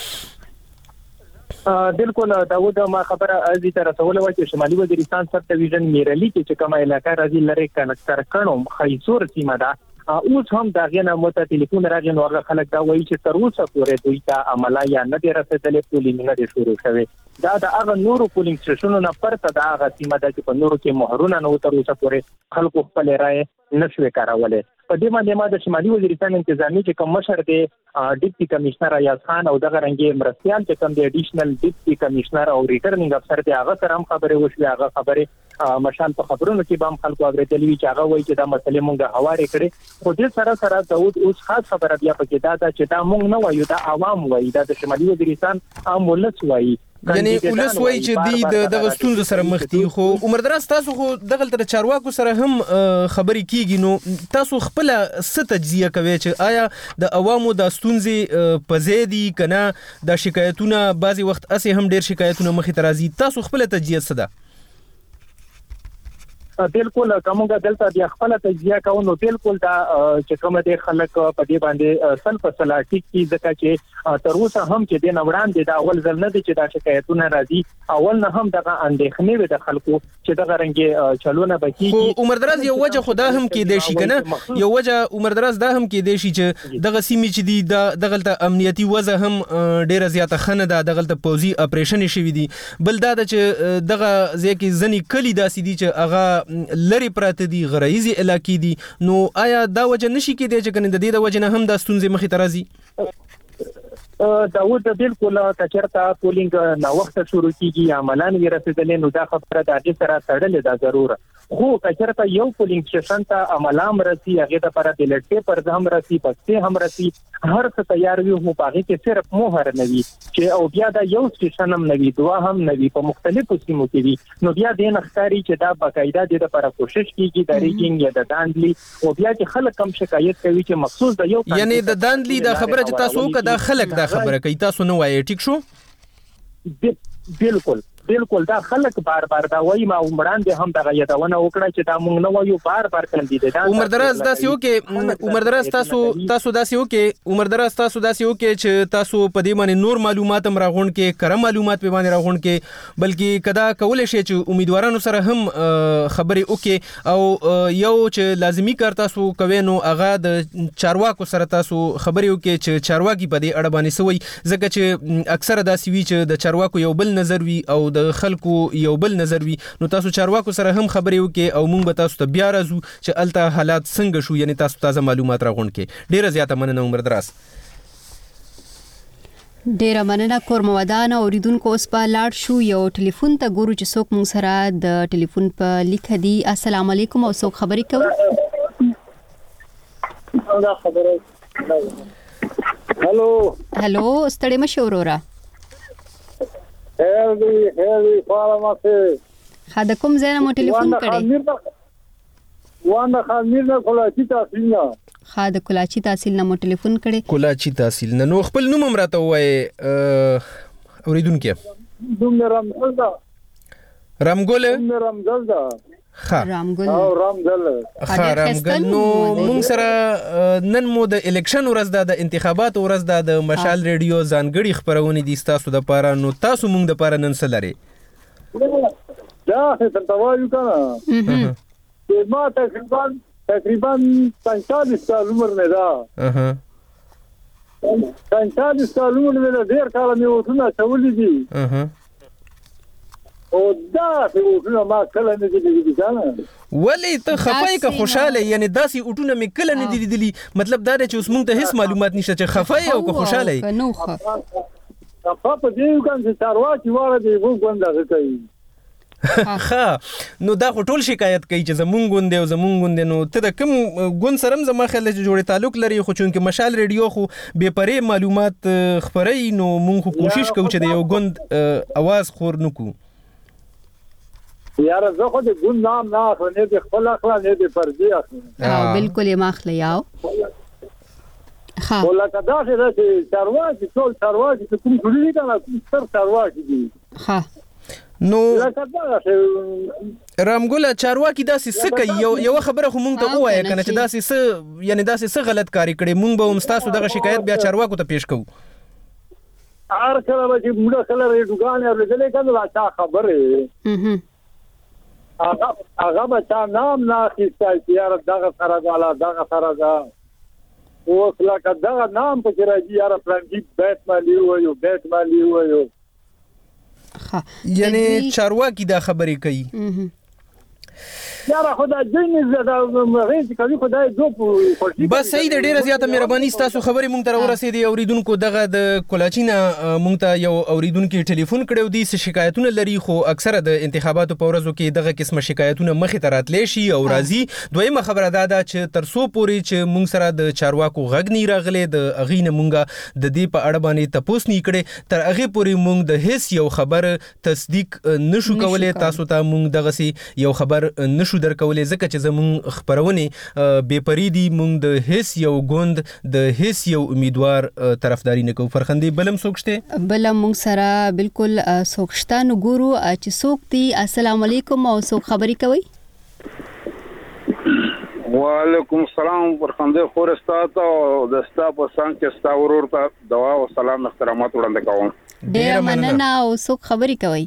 [SPEAKER 16] بالکل داود ما خبره ازي تر رسول و چې شمالي وزیرستان سب ډیویژن میرلی کې چې کومه علاقہ راځي لری کنکټر کڼو خیسور سیمه ده اوس هم دا غنه مت ټلیفون راغی نو هغه خلک دا وایي چې تر اوسه پورې دوی ته عملا یا نه دی رسیدلې پولینګ نه دی شروع شوی دا د هغه نورو پولینګ سټیشنونو نه پرته دا هغه سیمه ده چې په نورو کې مهرونه نه تر اوسه پورې خلکو خپل رائے نشوي کارولې په دې باندې د شمالي وزیرستان انتظامی چې کوم مشر دی ډیپټي کمشنر ایاز خان او دغه رنګي مرستيال چې کوم دی اډیشنل ډیپټي کمشنر او ریټرنینګ افسر دی هغه سره هم خبرې وشوي هغه خبرې مشال په خبرونو کې به هم خلکو اورېدلې چې هغه وایي چې دا مسلې مونږه هوارې کړې خو دې سره داود اوس خاص خبره بیا پکې دا چې دا مونږ نه وایو دا عوام وایي دا د شمالي وزیرستان عام ولس وایي
[SPEAKER 7] یعنی ولس وایي چې دی د ستونزو سره مخ دي خو عمر دراز تاسو خو دغه تر چارواکو سره هم خبرې کیږي نو تاسو خپل ست تجزیه کوي چې آیا د عوامو د ستونزې په زیدي کنه د شکایتونه بعضي وخت اسې هم ډیر شکایتونه مخې ترازی تاسو خپل تجزیه څه ده
[SPEAKER 16] بالکل کومه دلته د خپل تجزیه کوو بالکل دا چې کوم د خلک په دې باندې سل په سلاټیک کی ځکه چې تر اوسه هم چې د نوړان د اول ځل نه دي چې دا شکایتونه راځي اول نه هم دغه اندېښنې وي د خلکو چې دغه رنګ چلونه بکیږي
[SPEAKER 7] عمر دراز یو وجه خدا هم کې دی شي کنه یو وجه عمر دراز دا هم کې دی شي چې دغه سیمې چې دی دغه ته امنیتي وضع هم ډیره زیاته خنه ده دغه ته پوزي اپریشن شوی دی بل دا چې دغه ځکه ځنی کلی داسې دي چې هغه لری پراته دي غرایزي علاقې دي نو آیا دا وجه نشي کېدای چې کنه د دې د وجه نه هم د ستونزې مخې ترازي
[SPEAKER 16] داود بالکل کچرتا پولینګ نو وخت شروع کیږي عملاً ورسېدلې نو دا خبره د دې سره تړلې ده ضرور خو کچرتا یو پولینګ سټیشن ته عملاً رسي هغه د پر د لټې پر هم رسي پسته هم رسي هر څه تیار وي خو پاره کې صرف مهر نه وي چې او بیا دا یو سټیشن هم نه وي دوا هم نه وي په مختلفو سیمو کې وي نو بیا د نختاري چې دا باقاعده د لپاره کوشش کیږي د ریګینګ یا د داندلی او بیا چې خلک کم شکایت کوي چې مخصوص د یو
[SPEAKER 7] یعنی د داندلی د خبره چې تاسو کدا خلک دا خبره کوي تاسو نو وایي ټیک شو
[SPEAKER 16] بالکل دا خلک بار دا وایي ما عمران به هم دغه یادونه وکړه چې دا مونږ نه وایو بار کاندیدان
[SPEAKER 7] عمر دراز داسې وکي عمر دراز تاسو داسې وکي عمر دراز تاسو داسې وکي چې تاسو په دې باندې نور معلومات هم راغون کې کره معلومات په باندې راغون کې بلکې کدا کول شي چې امیدوارانو سره هم خبرې وکي او یو چې لازمی کار تاسو کوي نو هغه د چارواکو سره تاسو خبرې وکي چې چارواکي په دې اړه باندې سوي ځکه چې اکثره داسې وی چې د چارواکو یو بل نظر وي او د خلکو یو بل نظر وي نو تاسو چارواکو سره هم خبرې وکي او موږ به تاسو ته بیا راځو چې الته حالات څنګه شو یعنی تاسو تازه معلومات راغون کې ډیره زیاته مننه عمر دراز
[SPEAKER 1] ډیره مننه کورم ودان اوریدونکو اوس په لاړ شو یو ټلیفون ته ګورو چې څوک موږ سره د ټلیفون په لیک دی السلام علیکم او څوک خبرې کوي
[SPEAKER 18] دا خبره هالو
[SPEAKER 1] ستړي مشه ورورا
[SPEAKER 18] هلی فارماسه
[SPEAKER 1] خاده کوم ځای مو ټلیفون کړی
[SPEAKER 18] وانه خامیر نه کولاچی تحصیل نه
[SPEAKER 1] خاده کولاچی تحصیل نه مو ټلیفون کړی
[SPEAKER 7] کولاچی تحصیل نه نو خپل نوم راته وای اوریدونکو
[SPEAKER 18] دوم رمزل دا
[SPEAKER 7] رامګل
[SPEAKER 18] دا
[SPEAKER 1] رامګل
[SPEAKER 7] نو موږ سره نن مو د الیکشن ورځ د انتخابات ورځ د مشال ریډیو ځانګړي خبرونه دي تاسو د پاره نو تاسو موږ د پاره نن سلري
[SPEAKER 18] دا څه تاسو کنه ما تقریبا 45 سال عمر نه دا 45 سال عمر نه ډیر کال مې وته چولې دي او دا څه ما کله نه دي ځانه
[SPEAKER 7] ولی ته خفای که خوشاله یعنی داسې اوټونه مې کله نه دي دي مطلب دا چې اوس مونږ ته هیڅ معلومات نشته چې خفای او که خوشاله
[SPEAKER 1] نو خو
[SPEAKER 18] په دې وکړم چې چارواکي واړه دی وګ غونډه کوي
[SPEAKER 7] نو دا خټول شکایت کوي چې زمونږ غوندې او زمونږ غوندې نو ته د کوم ګون سره زما خل چې جوړه تعلق لري خو چونکه مشال ریډیو خو به پرې معلومات خبري نو مونږ کوشش کوو چې د یو غوند आवाज خور نکو
[SPEAKER 18] یاره زه خو د ګون نام نه اخلم نه د خپل اخلم نه د فرضي اخلم
[SPEAKER 1] بالکل یې ماخله یاو
[SPEAKER 18] ولکه دا چې چارواکي ټول چارواکي کوم جوړی کنه ستر چارواکي دي
[SPEAKER 7] نو رامګل چارواکي داسې څه کوي یو خبره خو مونږ ته وایي کنه چې داسې څه یعنی داسې څه غلط کاری کړي مونږ به مستاسو دغه شکایت بیا چارواکو ته پیش کوو
[SPEAKER 18] هر کله چې موږ کله ریډوګان ورغلې کنه لا خبره هغه به تا نام نه اخیستی چې یاره دغه سره ده دغه سره ده اوس لکه دغه نام پکې راځي یاره فلاني بیت مالي ووایو بیت مالي ووایو
[SPEAKER 7] یعنی چارواکي دا خبرې کوي
[SPEAKER 18] یاره خدای دې زدا مغې کوي خدای دوه
[SPEAKER 7] بس صحیح ده ډیره زیاته مهرباني تاسو خبرې مونږ ته ورسېدې اوریدونکو دغه د کولاچینا مونږ ته یو اوریدونکو ټلیفون کړو دي چې شکایتونه لري خو اکثره د انتخاباتو په ورځو کې دغه قسمه شکایتونه مخې ته راتلې شي او راځي دویمه خبره ده چې ترسو پوري چې مونږ سره د چارواکو غږ نه راغلي د اغینه مونږه د دې په اړه باندې تپوس نه کړي تر اغه پوري مونږ د هیڅ یو خبر تصدیق نشو کولای تاسو ته مونږ دغه سي یو خبر نشو درکولې ځکه چې زمون خبرونه بے پریدي مونږ د هیڅ یو ګوند د هیڅ یو امیدوار طرفداري نه کوو فرخندي بلم سوکشته
[SPEAKER 1] بلم مونږ سره بالکل سوکشتان ګورو چې سوک دي السلام علیکم او سوک خبري کوي
[SPEAKER 19] وعلیکم السلام فرخندي خورستاته او د ستا په څنګ کې ستا ورور ته دعا او سلام احترامات وړاندې کوم
[SPEAKER 1] ډیر مننه او سوک خبري کوي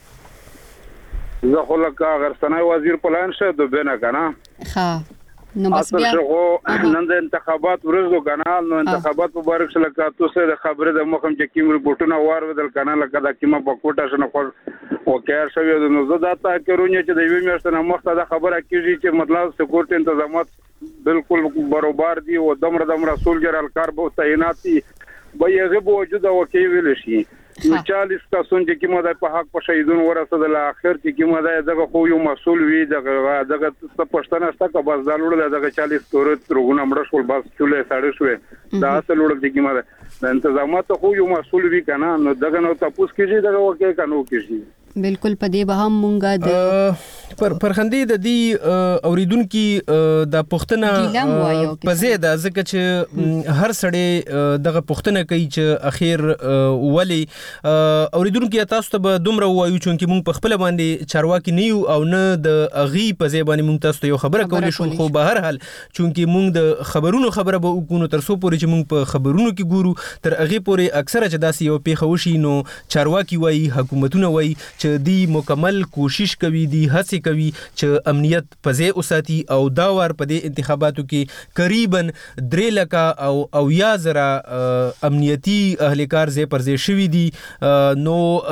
[SPEAKER 19] زه خو لکه غرسنای وزیر پلان شه د بنا کنه
[SPEAKER 1] ها نو بس بیا
[SPEAKER 19] نن د انتخابات ورځو کنه نو انتخابات مبارک شه لکه تاسو د خبره د مخم چې کوم رپورټونه واردل کنه لکه د کیمه په کوټه شنه خو وکړ شوی د نو زه دا تا کړونی چې د یوې میاشتې نه مخته د خبره کیږي چې مطلب سکیورټي تنظیمات بالکل برابر دي او دمر سولجر الکار به تعینات دي به یې به وجود او کې ویل شي نو 40 کسان چې کومه د په حق په شهیدون ورسېدل اخر کې کومه دغه خو یو مسول وی دغه پښتنه ستا بس دالوړ دغه 40 تور ترغونه مړ شول بس چولې ساړې شوې دا اصل وړ د کومه د انتظامات خو یو مسول وی کنه نو دغه نو تاسو کېږي دغه وکه کنو کېږي
[SPEAKER 1] بالکل په دې به هم مونږه
[SPEAKER 7] د پرخندي د دې اوریدونکو د پښتنه په زیاده ځکه چې هر سړی دغه پښتنه کوي چې اخیر ولی اوریدونکو تاسو ته دومره وایو چې مونږ په خپل باندې چارواکي نه یو او نه د اغي په زیبانی مونږ تاسو ته یو خبره کولې شو خو به هر حال چې مونږ د خبرونو خبره به وکړو تر څو پورې چې مونږ په خبرونو کې ګورو تر اغي پورې اکثره چې داسې یو پیښه وشي نو چارواکي وایي حکومتونه وایي چې دی مکمل کوشش کوي دی هڅه کوي چې امنیت پځې اوساتي او دا ور په دې انتخاباتو کې قریبا 3 لک او یا زرا امنیتی اهلکار زې پرځې شوی دي نو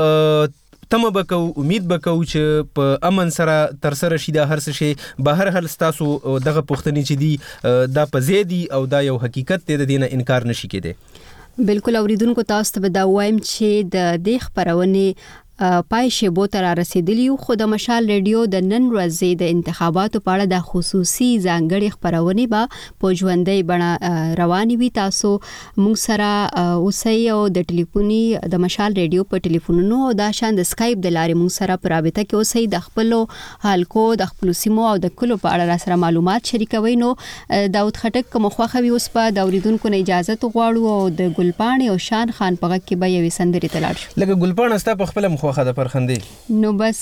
[SPEAKER 7] تم بکو امید بکو چې په امن سره تر سره شي دا هر څه شي بهر هل تاسو دغه پښتني چې دی دا پځې دي او دا یو حقیقت دی د دینه انکار نشي کېده
[SPEAKER 1] بالکل اوریدونکو تاسو ته دا وایم چې د دې خبرونه پای شیبو تر رسیدلی خو د مشال ریډیو د نن ورځې د انتخاباتو په اړه د خصوصي ځانګړي خبرونه به په ژوندۍ بڼه رواني وي تاسو موږ سره اوسئ او د ټلیفوني د مشال ریډیو په ټلیفونونو او د شان د اسکایپ د لارې موږ سره په رابطه کې اوسئ د خپل حالکو د خپل سیمو او د کلو په اړه سره معلومات شریکوي نو داود خټک کوم خوخوي اوس په د اوریدونکو نه اجازه غواړو او د ګلپاڼې او شان خان په غږ کې به یو سندري تلاړ شو
[SPEAKER 7] لکه ګلپاڼه ستا په خپل خوخه د پرخندي
[SPEAKER 1] نو بس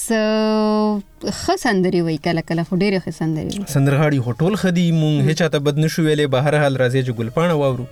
[SPEAKER 1] خسندري وای کله کله ډېر خسندري
[SPEAKER 7] سندرغاړي هټول خدي مونږ هیڅ ته بد نشو ویلې بهر حال راځي چې ګلپاڼه واورو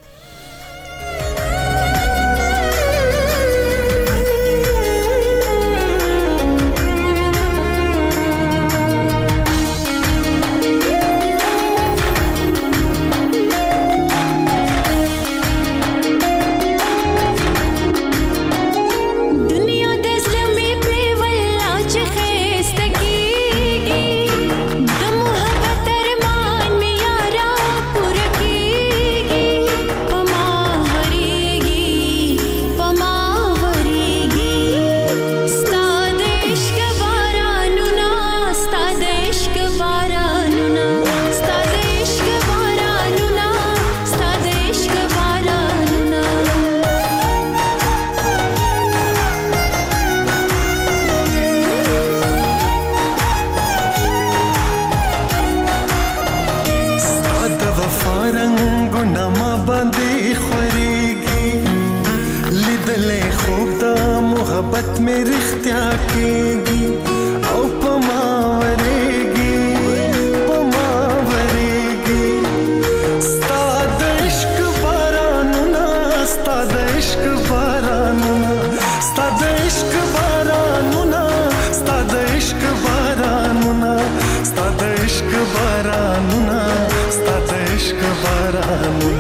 [SPEAKER 15] ستاد عشق بارانونه ګرانو